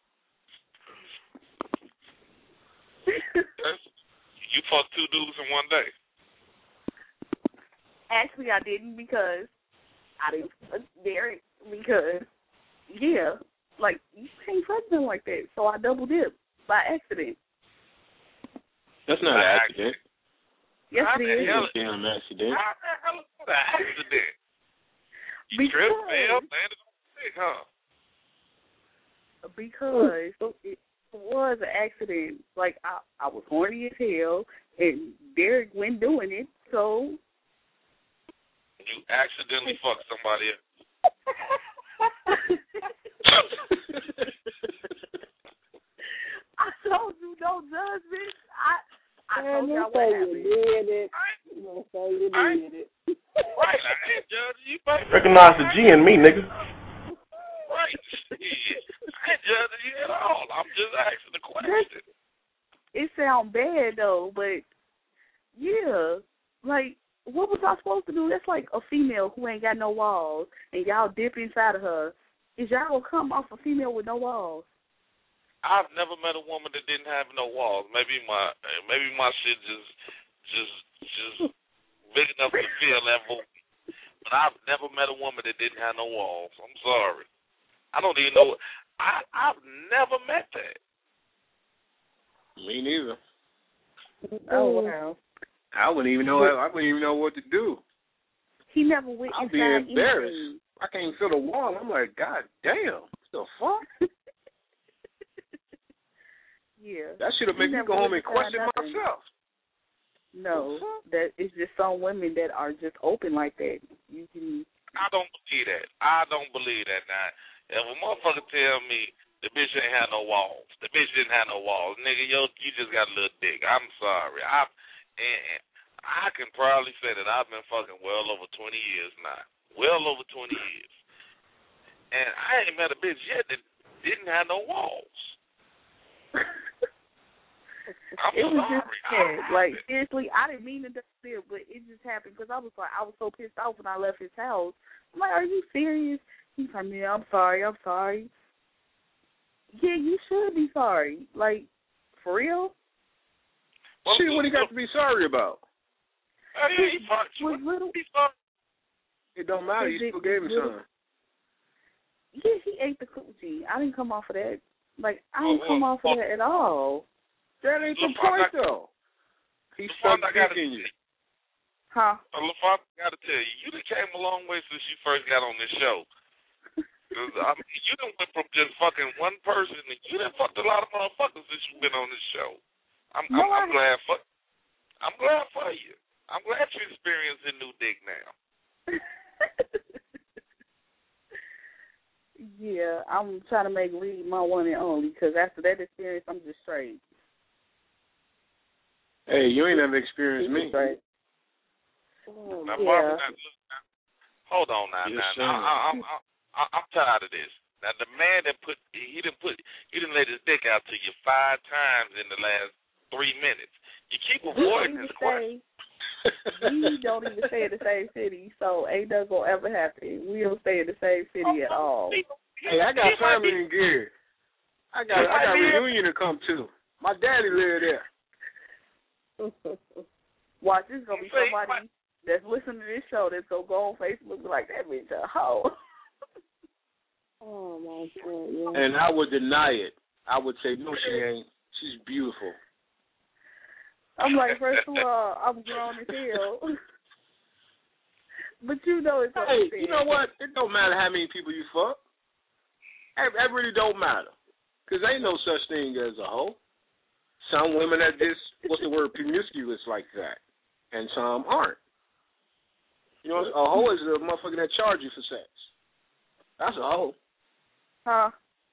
You fucked two dudes in one day. Actually, I didn't because I didn't fuck Derek because yeah, like you can't fuck them like that. So I double dipped by accident. That's not an accident. Yes, How it the is. hell It's an accident. How the hell is that an accident? You Because, tripped, fell, landed on the stick, huh? Because it was an accident. Like, I, I was horny as hell, and Derek went doing it, so... You accidentally fucked somebody else. I told you, don't judge me. I, I told you y'all what happened. You did it. You gonna say you did it. Right, I ain't judging you, baby. Recognize the G in me, nigga. Right. I ain't judging you at all. I'm just asking the question. It sounds bad, though, but, yeah, like, what was I supposed to do? That's like a female who ain't got no walls, and y'all dip inside of her. Is y'all gonna come off a female with no walls? I've never met a woman that didn't have no walls. Maybe my maybe my shit just just just big enough to feel that vote. But I've never met a woman that didn't have no walls. I'm sorry. I don't even know. I I've never met that. Me neither. Oh wow. I wouldn't even know. I wouldn't even know what to do. He never went I'll be inside embarrassed. anything. I can't feel the wall. I'm like, God damn, what the fuck? Yeah. That should have made me go home and question nothing. myself. No, that it's just some women that are just open like that. You can I don't believe that. I don't believe that. Now, if a motherfucker tell me the bitch ain't had no walls, the bitch didn't have no walls, nigga, yo, you just got a little dick. I'm sorry. I and I can probably say that I've been fucking well over twenty years now. Well over twenty years. And I ain't met a bitch yet that didn't have no walls. I'm it was sorry. just sad. Like, seriously, I didn't mean to do it, but it just happened because I was like, I was so pissed off when I left his house. I'm like, are you serious? He's like, yeah, I'm sorry, I'm sorry. Yeah, you should be sorry. Like, for real? Well, shit, what he got to be sorry about? Oh, yeah, he fucked you. Little, he fucked. It don't matter. You still gave him something. Yeah, he ate the coochie. I didn't come off of that. Like, I didn't oh, come well, off of that at all. That ain't the point, though. He stuck dick in you. Huh? Uh, LaFont, I got to tell you, you done came a long way since you first got on this show. Cause, I mean, you done went from just fucking one person, and you done fucked a lot of motherfuckers since you've been on this show. I'm, no, I'm, I'm glad for, I'm glad for you. I'm glad you're experiencing new dick now. Yeah, I'm trying to make Reed my one and only, because after that experience, I'm just straight. Hey, you ain't never experienced me. Straight. Oh, now, yeah. Marvin, now, hold on now. Yes, now, now I, I'm, I, I'm tired of this. Now, the man that put, he didn't put, he didn't let his dick out to you five times in the last three minutes. You keep avoiding this question. We don't even stay in the same city, so ain't nothing gonna ever happen. We don't stay in the same city at all. Hey, I got family in Gear. I got I got a reunion to come to. My daddy lived there. Watch, this is gonna be somebody that's listening to this show that's gonna go on Facebook and be like, that bitch a hoe. Oh my God! Yeah. And I would deny it. I would say no, she ain't. She's beautiful. I'm like, first of all, I'm grown as hell. But you know it's Hey, you know what? It don't matter how many people you fuck. That, that really don't matter. Because ain't no such thing as a hoe. Some women are just, what's the word, promiscuous like that. And some aren't. You know, a hoe is a motherfucker that charge you for sex. That's a hoe. Huh?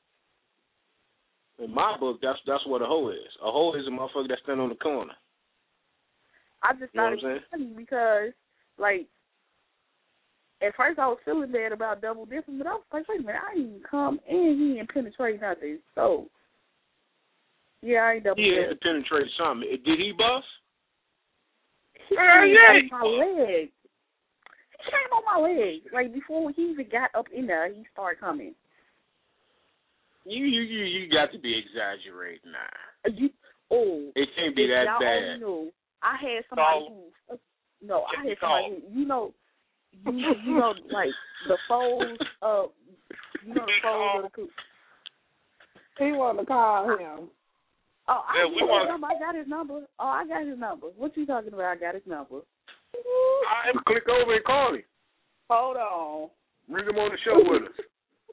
In my book, that's that's what a hoe is. A hoe is a motherfucker that stand on the corner. I just thought it was funny because, like, at first I was feeling bad about double dipping, but I was like, wait a minute, I didn't even come and he didn't penetrate nothing. So, yeah, I ain't double dipping. He had to penetrate something. Did he bust? He uh, yeah. on my leg. He came on my leg. Like, before he even got up in there, he started coming. You you you, you got to be exaggerating now. You, oh. It can't be that y'all bad. Knew, I had somebody who, no, I had somebody who, you know, you, you know, like, the folds of, you know, the folds of the coop. He wanted to call him. Oh, I, yeah, we want... I got his number. Oh, I got his number. What you talking about? I got his number. I click over and call him. Hold on. Bring him on the show with us.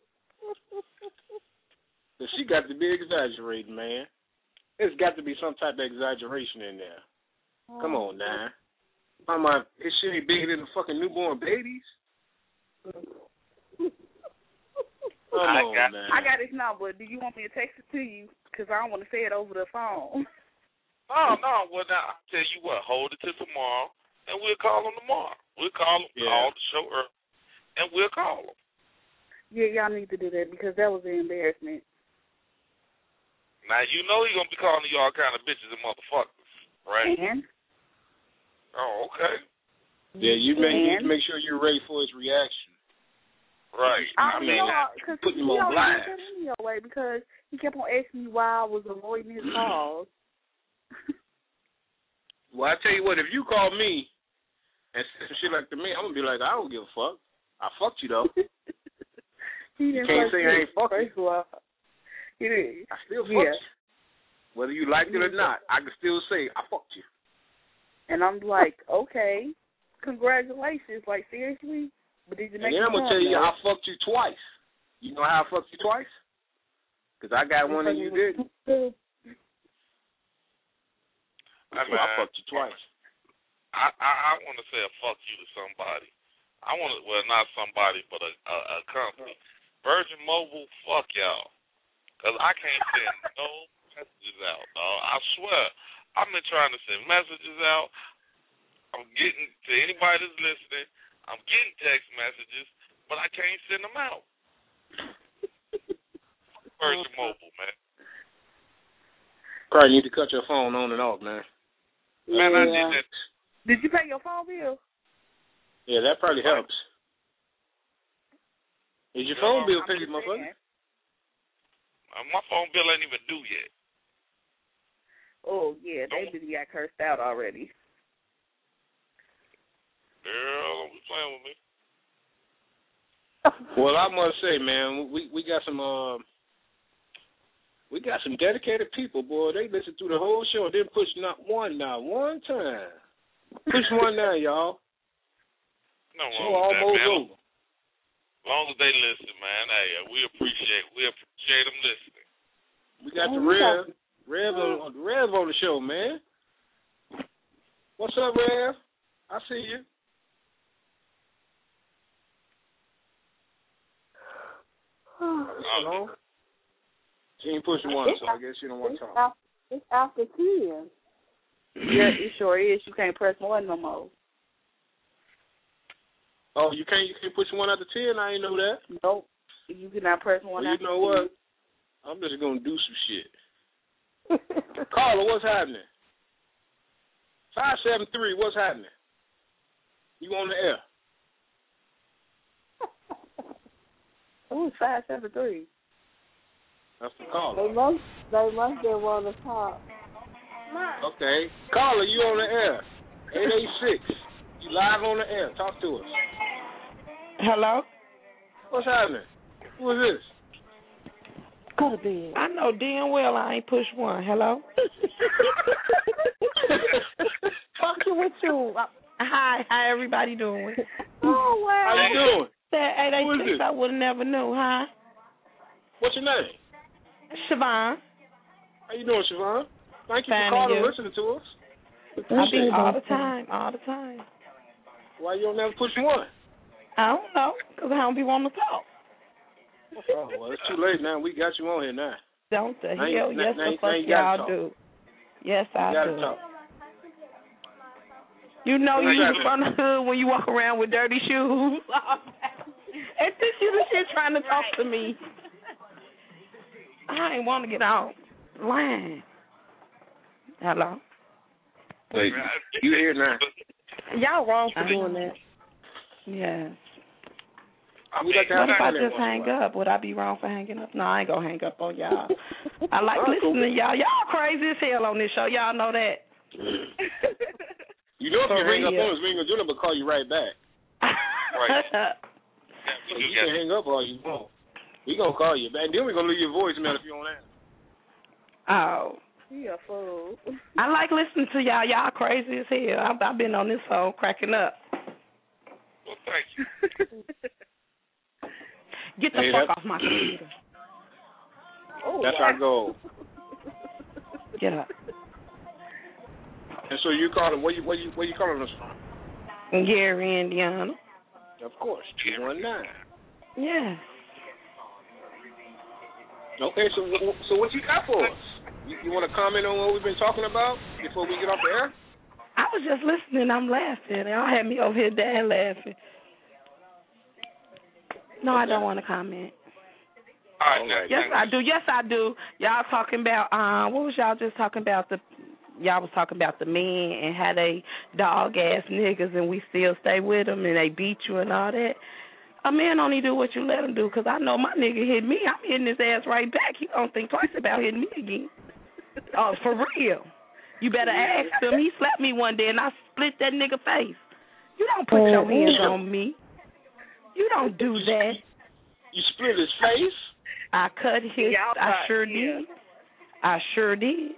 So she got to be exaggerating, man. There's got to be some type of exaggeration in there. Oh, come on now. I'm like, this shit ain't bigger than the fucking newborn babies. Come I on, got, man. I got his number. Do you want me to text it to you? Because I don't want to say it over the phone. Oh, no. Well, now, I'll tell you what. Hold it till tomorrow, and we'll call him tomorrow. We'll call him, yeah. call the show early, and we'll call him. Yeah, y'all need to do that because that was an embarrassment. Now, you know he's going to be calling you all kind of bitches and motherfuckers, right? And? Oh, okay. Yeah, you make, you make sure you're ready for his reaction. Right. I, I mean, because putting him he on blast. He way because he kept on asking me why I was avoiding his calls. Well, I tell you what, if you call me and say some shit like to me, I'm going to be like, I don't give a fuck. I fucked you, though. He you can't say I ain't fucked you. It is. I still fucked yeah. you. Whether you liked it or not, I can still say I fucked you. And I'm like, okay, congratulations. Like, seriously? But did you make and then I'm going to tell you, I fucked you twice. You know how I fucked you twice? Because I got one and you didn't. I, mean, I fucked you twice. I, I, I want to say a fuck you to somebody. I want to, well, not somebody, but a, a, a company. Virgin Mobile, fuck y'all. Because I can't send no messages out, dog. I swear. I've been trying to send messages out. I'm getting, to anybody that's listening, I'm getting text messages, but I can't send them out. Virgin Mobile, man. Probably need to cut your phone on and off, man. Man, yeah. I did that. Did you pay your phone bill? Yeah, that probably helps. Is your phone bill paid, motherfucker? Uh, my phone bill ain't even due yet. Oh, yeah, they really got cursed out already. Girl, don't be playing with me. Well, I must say, man, we we got some uh, we got some dedicated people, boy. They listened through the whole show and didn't push not one, not one time. Push one now, y'all. No Show wrong with that, almost man. over. As long as they listen, man, hey, we appreciate we appreciate them listening. We got the Oh, we Rev, got- Rev on Rev on the show, man. What's up, Rev? I see you. Hello. She ain't pushing one, so I guess she don't want to talk. It's after ten. Yeah, it sure is. You can't press one no more. Oh, you can't you can't push one after ten? I ain't know that. Nope. You cannot press one Well, after you know what? I'm just gonna do some shit. Carla, what's happening? Five seven three, what's happening? You on the air? Oh, five seven three. That's the caller. They must. They must get one to talk. Okay, Carla, you on the air? Eight eight six. You live on the air. Talk to us. Hello? What's happening? Who is this? Go to bed. I know damn well I ain't pushed one. Hello? Fucking with you. Hi, how everybody doing? Oh, wow. How you doing? That eight Who is eight six, this? I would have never knew, huh? What's your name? Siobhan. How you doing, Siobhan? Thank you Fine, for calling and and you? listening to us. I Appreciate be it. all the time, all the time. Why you don't never push one? I don't know, because I don't be wanting to talk. Oh, well, it's too late now. We got you on here now. Don't the Now you- hell? now- Yes, now the you- fuck now you gotta y'all talk. do. Yes, You I gotta do. talk. You know What's you happening? from the hood when you walk around with dirty shoes. And this you the shit trying to talk to me. I ain't want to get out. Line. Hello? Hey, you here now? Y'all wrong for Uh-huh. doing that. Yes. We like to What have if I fun every just once in a hang while. up? Would I be wrong for hanging up? No, I ain't gonna hang up on y'all. I like Oh, cool. listening to y'all. Y'all crazy as hell on this show. Y'all know that. You know if For you hang up real. on us, we ain't gonna do nothing but call you right back. Right. So you can hang up all you want. We gonna call you back. Then we gonna leave your voicemail if you don't answer. Oh. You a fool. I like listening to y'all. Y'all crazy as hell. I've, I've been on this phone cracking up. Well, thank you. Get the Hey, fuck that- off my computer. Oh, That's wow. our goal. Get up. And so you calling? What you what you what you calling us from? Gary, Indiana. Of course, two one nine. Yeah. Okay, so so what you got for us? You, you want to comment on what we've been talking about before we get off the air? I was just listening. I'm laughing. Y'all had me over here dead laughing. No, I don't want to comment. All right, now, Yes, I do. Yes, I do. Y'all talking about, uh, what was y'all just talking about? The Y'all was talking about the men and how they dog-ass niggas and we still stay with them and they beat you and all that. A man only do what you let him do, because I know my nigga hit me. I'm hitting his ass right back. He don't think twice about hitting me again. Oh, for real. You better ask him. He slapped me one day and I split that nigga face. You don't put your hands on me. You don't do that. You split his face? I cut his. Y'all I thought- sure yeah. did. I sure did.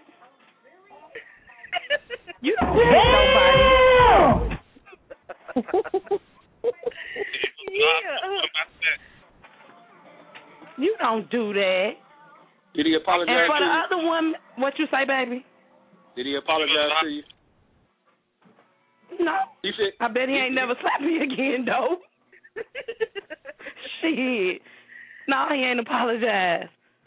You don't hit nobody. Yeah. You don't do that. Did he apologize And for to the you? other one, what you say, baby? Did he apologize to you? No. He said. I bet he ain't never slapped me again, though. Shit. No, he ain't apologized.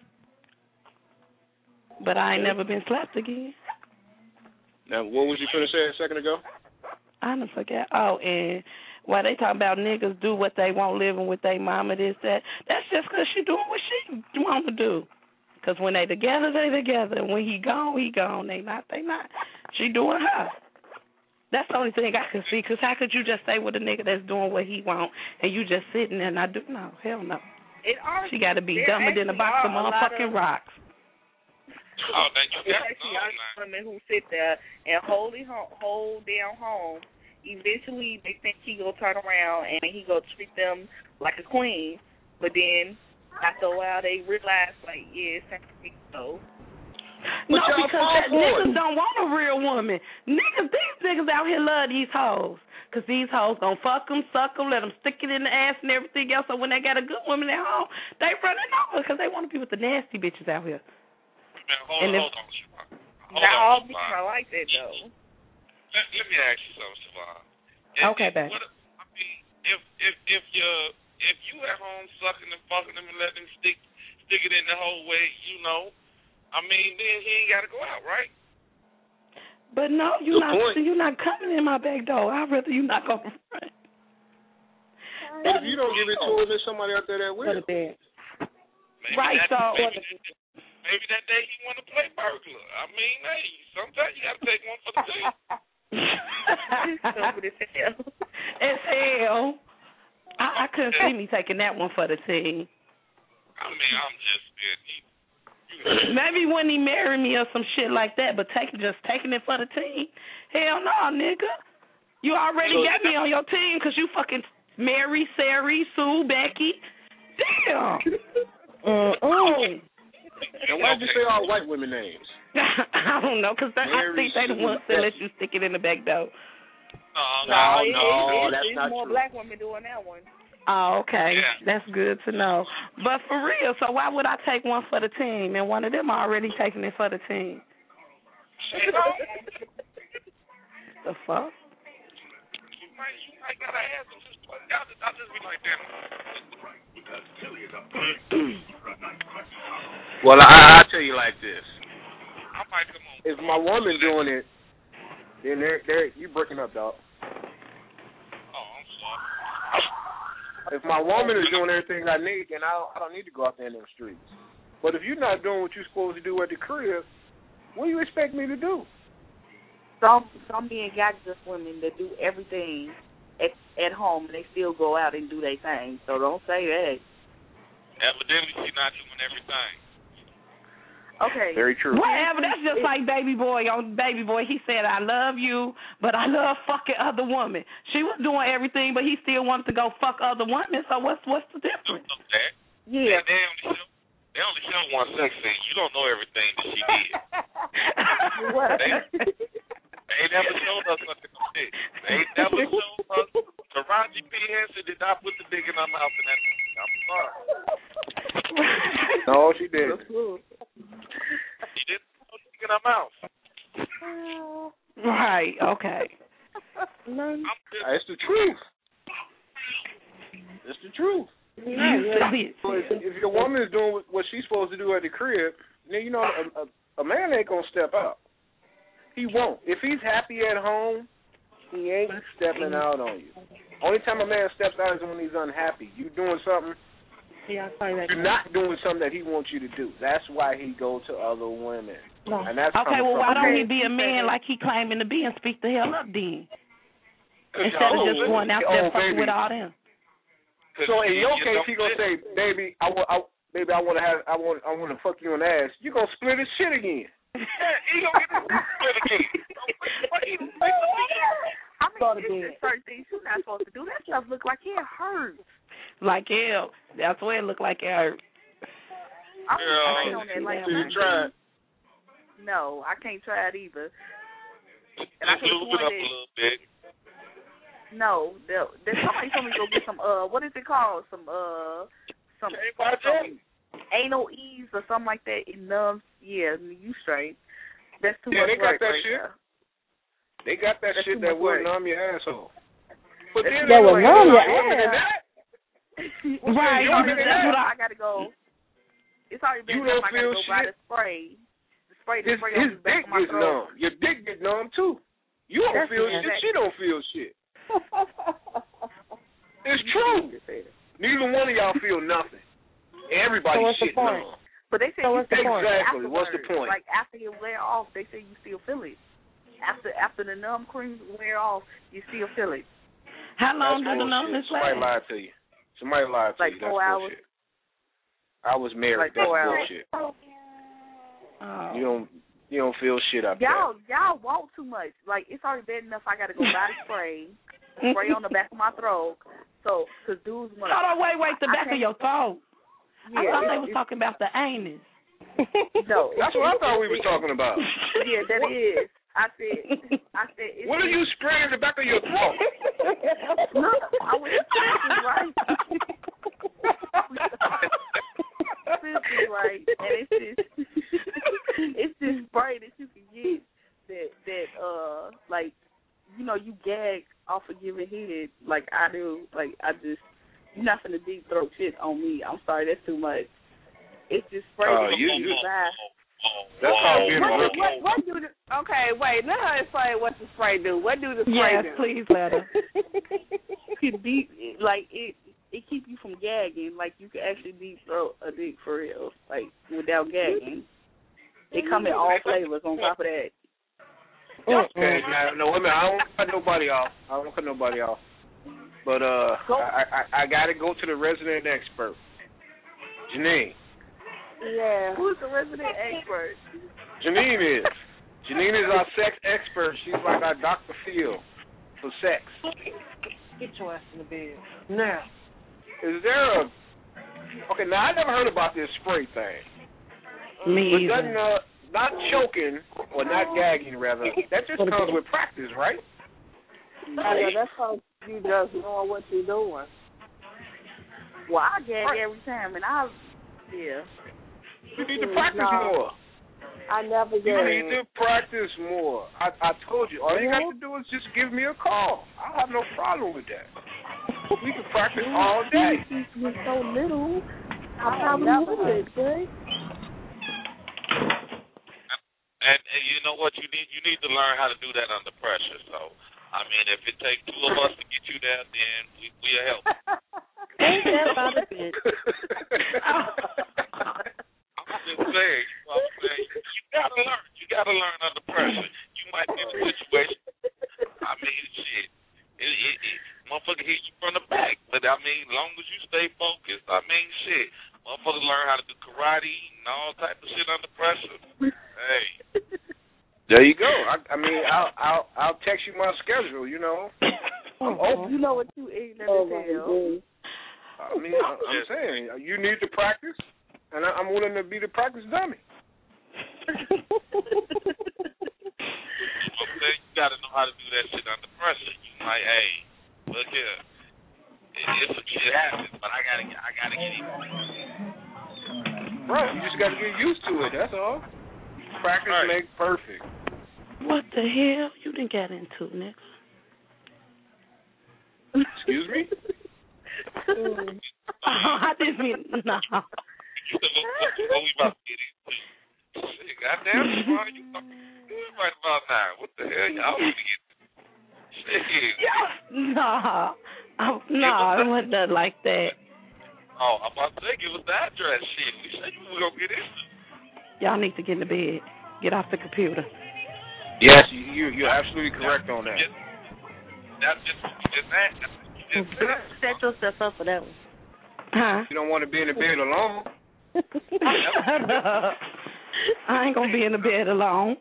But I ain't never been slapped again. Now, what was you finna say a second ago? I done forgot. Oh, and while they talking about niggas do what they want living with their mama, this, that, that's just because she doing what she want to do. Because when they together, they together. When he gone, he gone. They not, they not. She doing her. That's the only thing I can see. Because how could you just stay with a nigga that's doing what he want and you just sitting there not doing? No, hell no. It are, she got to be dumber than a box of motherfucking rocks. Oh, thank you. There's actually women who sit there and hold it home, hold down home. Eventually, they think he gonna turn around and he gonna treat them like a queen. But then after a while, they realize like, yeah, it's time to be so. No, because that niggas don't want a real woman. Niggas, these niggas out here love these hoes. Because these hoes gonna fuck them, suck them, let them stick it in the ass and everything else. So when they got a good woman at home, they running over because they want to be with the nasty bitches out here. Man, hold and on, if, hold on, Siobhan. Hold Not on, all Siobhan. bitches are like that, though. Let, let me ask you something, Siobhan. If, okay, babe. What, I mean, if if if you if you at home sucking and fucking them and letting them stick stick it in the whole way, you know, I mean, then he ain't got to go out, right? But no, you're not. You're not coming in my back door. I'd rather you not go front. But if you don't give it to him, there's somebody out there that will. Maybe right, that, so. Maybe that, maybe that day he want to play burglar. I mean, hey, sometimes you got to take one for the team. It's hell. I, I couldn't see me taking that one for the team. I mean, I'm just being. Maybe when he married me or some shit like that, but taking just taking it for the team. Hell no, nigga. You already so, got me on your team because you fucking Mary, Sari, Sue, Becky. Damn. Uh, oh. And why did you say all white women names? I don't know, because I think they the ones that let you stick it in the back door. No, no, it, no, it, it, that's it's not more true. black women doing that one. Oh, okay. Yeah. That's good to know. But for real, so why would I take one for the team and one of them already taking it for the team? The fuck? You might, you might gotta ask them. Just, y'all just, I'll just be like that. Well, I, I'll tell you like this. I might come on. If my woman doing it, then they're, they're, you breaking up, dog. If my woman is doing everything I need, then I don't, I don't need to go out there in them streets. But if you're not doing what you're supposed to do at the crib, what do you expect me to do? Some some men got just women that do everything at at home, and they still go out and do their thing. So don't say that. Evidently, she's not doing everything. Okay. Very true. Whatever. That's just like Baby Boy on Baby Boy. He said, "I love you, but I love fucking other women." She was doing everything, but he still wanted to go fuck other women. So what's what's the difference? Okay. Yeah. They, they only show they only show one sex scene. You don't know everything that she did. What? They, they never showed us nothing to do. They never showed us. Taraji P. Henson did not put the dick in her mouth in that movie. I'm sorry. No, she didn't. She didn't put the dick in her mouth. Right. Okay. It's the truth. It's the truth. Yeah. So if, if your woman is doing what she's supposed to do at the crib, then you know a, a, a man ain't gonna step out. He won't. If he's happy at home, he ain't stepping out on you. Only time a man steps out is when he's unhappy. You doing something. Yeah, I that. You're not doing something that he wants you to do. That's why he go to other women. No. And that's okay, well, why don't okay. he be a man like he claiming to be and speak the hell up then? Instead of just going out there oh, fucking baby. with all them. So in your case, he gonna say, "Baby, I want, I, baby, I want to have, I want, I want to fuck you in the ass." You gonna split his shit again? Yeah, he gonna get his split again. I mean, it's certain things you're not supposed to do. That stuff look like it hurts. Like hell. That's what it looked like it hurt. I'm yeah, on that. Like, so you tried? No, I can't try it either. And Just lose it up a little bit. No, there, there's somebody told me to go get some, uh, what is it called? Some, uh, some, some anal ease or something like that. It numbs, yeah, you straight. That's too yeah, much they got work that right shit. there. They got that That's shit that will work. numb your asshole. But then that will numb your ass. ass. Right. That's what I, I got to go. It's already been enough. I got to go shit. buy the spray. The spray, the his, spray his on the back dick of my gets throat. numb. Your dick gets numb, too. You don't That's feel shit. shit. She don't feel shit. It's true. Neither one of y'all feel nothing. Everybody so shit numb. But they say so you what's the feel point? Exactly. What's the point? Like after you wear off, they say you still feel it. After after the numb cream wear off, you still feel it. How long That's does the numbness last? Somebody lied to you. Somebody lied to like you. That's four hours. Bullshit. I was married. Like That's four bullshit. Hours. Oh. You don't you don't feel shit up Y'all there. Y'all want too much. Like it's already bad enough. I got to go buy the spray, spray on the back of my throat. So, cause dudes want. Hold on, wait, wait. The back of your throat. Yeah, I thought they was talking about the anus. No, that's what I thought we were talking about. Yeah, that is. I said, I said. It's what are you spraying in the back of your throat? Look, I was thinking right. Seriously, right, and it's this, it's this spray that you can get that that uh like you know you gag off of giving head like I do. Like I just you're not finna deep throat shit on me. I'm sorry, that's too much. It's just spray. Oh, that you, you you. buy. That's how being a what, rookie. what, what do the, okay, wait, let her explain what the spray do. What do the spray yes, do? Yes, please let her. It deep, like it, it keep you from gagging. Like you can actually deep throat a dick for real, like without gagging. It come in all flavors. On top of that. Okay, now, no, wait a minute. I don't cut nobody off. I don't cut nobody off. But uh, I, I I gotta go to the resident expert, Janine. Yeah. Who's the resident expert? Janine is. Janine is our sex expert. She's like our Doctor Phil for sex. Get your ass in the bed. Now, is there a... Okay, now I never heard about this spray thing. Me but either. doesn't, uh, not choking, or not gagging, rather, that just comes with practice, right? Yeah, that's how you just know what you're doing. Well, I gag right. every time, and I... Yeah. You need to practice no, more. I never did. You need to practice more. I, I told you. All you got to do is just give me a call. I have no problem with that. We can practice all day. You're so little. I probably would, boy. And, and you know what? You need you need to learn how to do that under pressure. So, I mean, if it takes two of us to get you there, then we we'll help. Ain't that about a bitch? I'm just saying, you know what I'm saying? You gotta learn. You gotta learn under pressure. You might be in a situation. I mean, shit. It, it, it, motherfucker hit you from the back, but I mean, as long as you stay focused, I mean, shit. Motherfuckers learn how to do karate and all type of shit under pressure. Hey. There you go. I, I mean, I'll I'll I'll text you my schedule. You know. I'm open. You know what you ain't never tell. I mean, I, I'm saying you need to practice, and I, I'm willing to be the practice dummy. You got to know how to do that shit under pressure. You might, hey, look here, it, it's shit happens, but I gotta, I gotta get it. Right, you just got to get used to it. That's all. Practice right. makes perfect. What the hell you done got into, Nick? Excuse me. Mm. Oh, I didn't mean no. What we about to get into? Shit, goddamn, Sharon, you fucking good right about now. What the hell, y'all want to get? Shit. No, oh, no, it wasn't nothing like that. Oh, I'm about to say, give us the address. Shit, we said we were gonna get into. Y'all need to get in the bed. Get off the computer. Yes, you, you you're absolutely correct on that. That's just just that. Set yourself up for that one. Huh? You don't want to be in the bed alone. I ain't gonna be in the bed alone.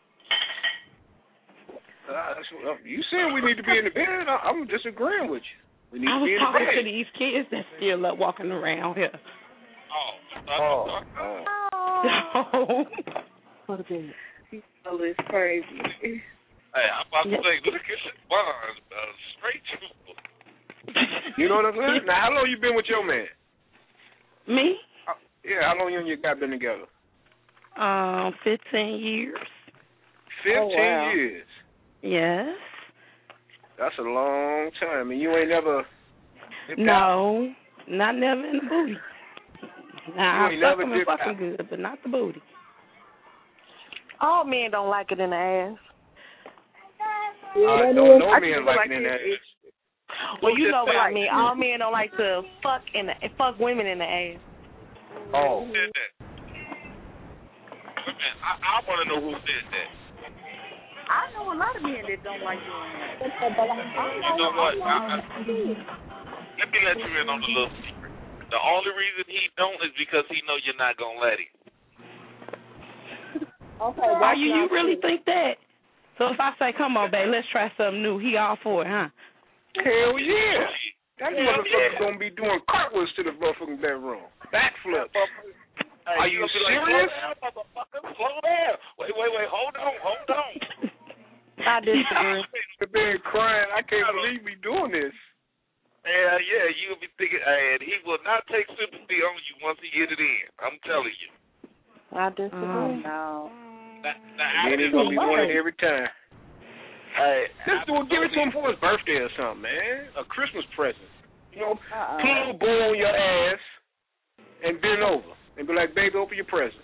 Uh, you said we need to be in the bed. I'm disagreeing with you. We need I to be in the bed. was talking to these kids that still up walking around here. Oh. Oh. Oh. What a bit. Oh, it's crazy. Hey, I'm about to say, look at this bond, uh, straight trooper. You know what I'm saying? Now, how long you been with your man? Me? Uh, yeah, how long you and your guy been together? Um, fifteen years. Fifteen oh, wow. years. Yes. That's a long time, and you ain't never. No, Not never in the booty. Nah, I fuck them and fuck them good, but not the booty. All men don't like it in the ass. Uh, don't no men like it in the ass. Well, you know what I mean. All men don't like to fuck in the fuck women in the ass. Oh. Who said that? I, I want to know who said that. I know a lot of men that don't like doing that. You know what? I, I, let me let you in on the little secret. The only reason he don't is because he know you're not gonna let him. Okay. Are you you really think that? So if I say, come on, babe, let's try something new, he all for it, huh? Hell yeah. That Hell motherfucker's yeah. gonna be doing cartwheels to the motherfucking bedroom. Backflips. Hey, Are you, you serious? Like, slow down, motherfucker. Slow down. Wait, wait, wait. Hold on, hold on. I disagree. I've been crying. I can't believe we doing this. Yeah, yeah. You'll be thinking, and he will not take sympathy on you once he get it in. I'm telling you. I disagree. Oh, no. Now, now, then he's gonna be doing it every time. Hey, just do give it to him for his birthday or something, man. A Christmas present. You know, uh-uh. put a little bow on your ass and bend over and be like, baby, open your present.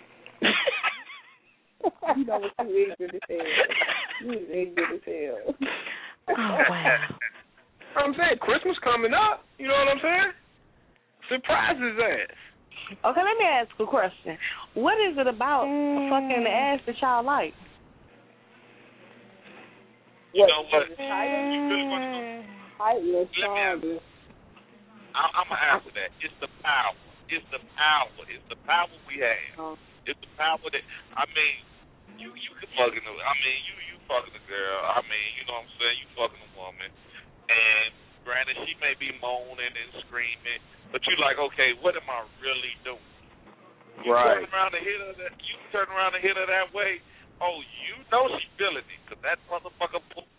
You know what? You ignorant as hell. You ignorant as hell. Oh, wow. I'm saying Christmas coming up. You know what I'm saying? Surprise his ass. Okay, let me ask a question. What is it about mm. fucking the ass that y'all like? You know what? Mm. I will I'm, I'm going to answer that. It's the power. It's the power. It's the power we have. Oh. It's the power that, I mean, you you can fucking, I mean, you, you fucking a girl. I mean, you know what I'm saying? You fucking a woman. And granted, she may be moaning and screaming, but you like, okay, what am I really doing? You right. turn around and hit her that, you turn around and hit her that way, oh, you know she's feeling it, because that motherfucker pulled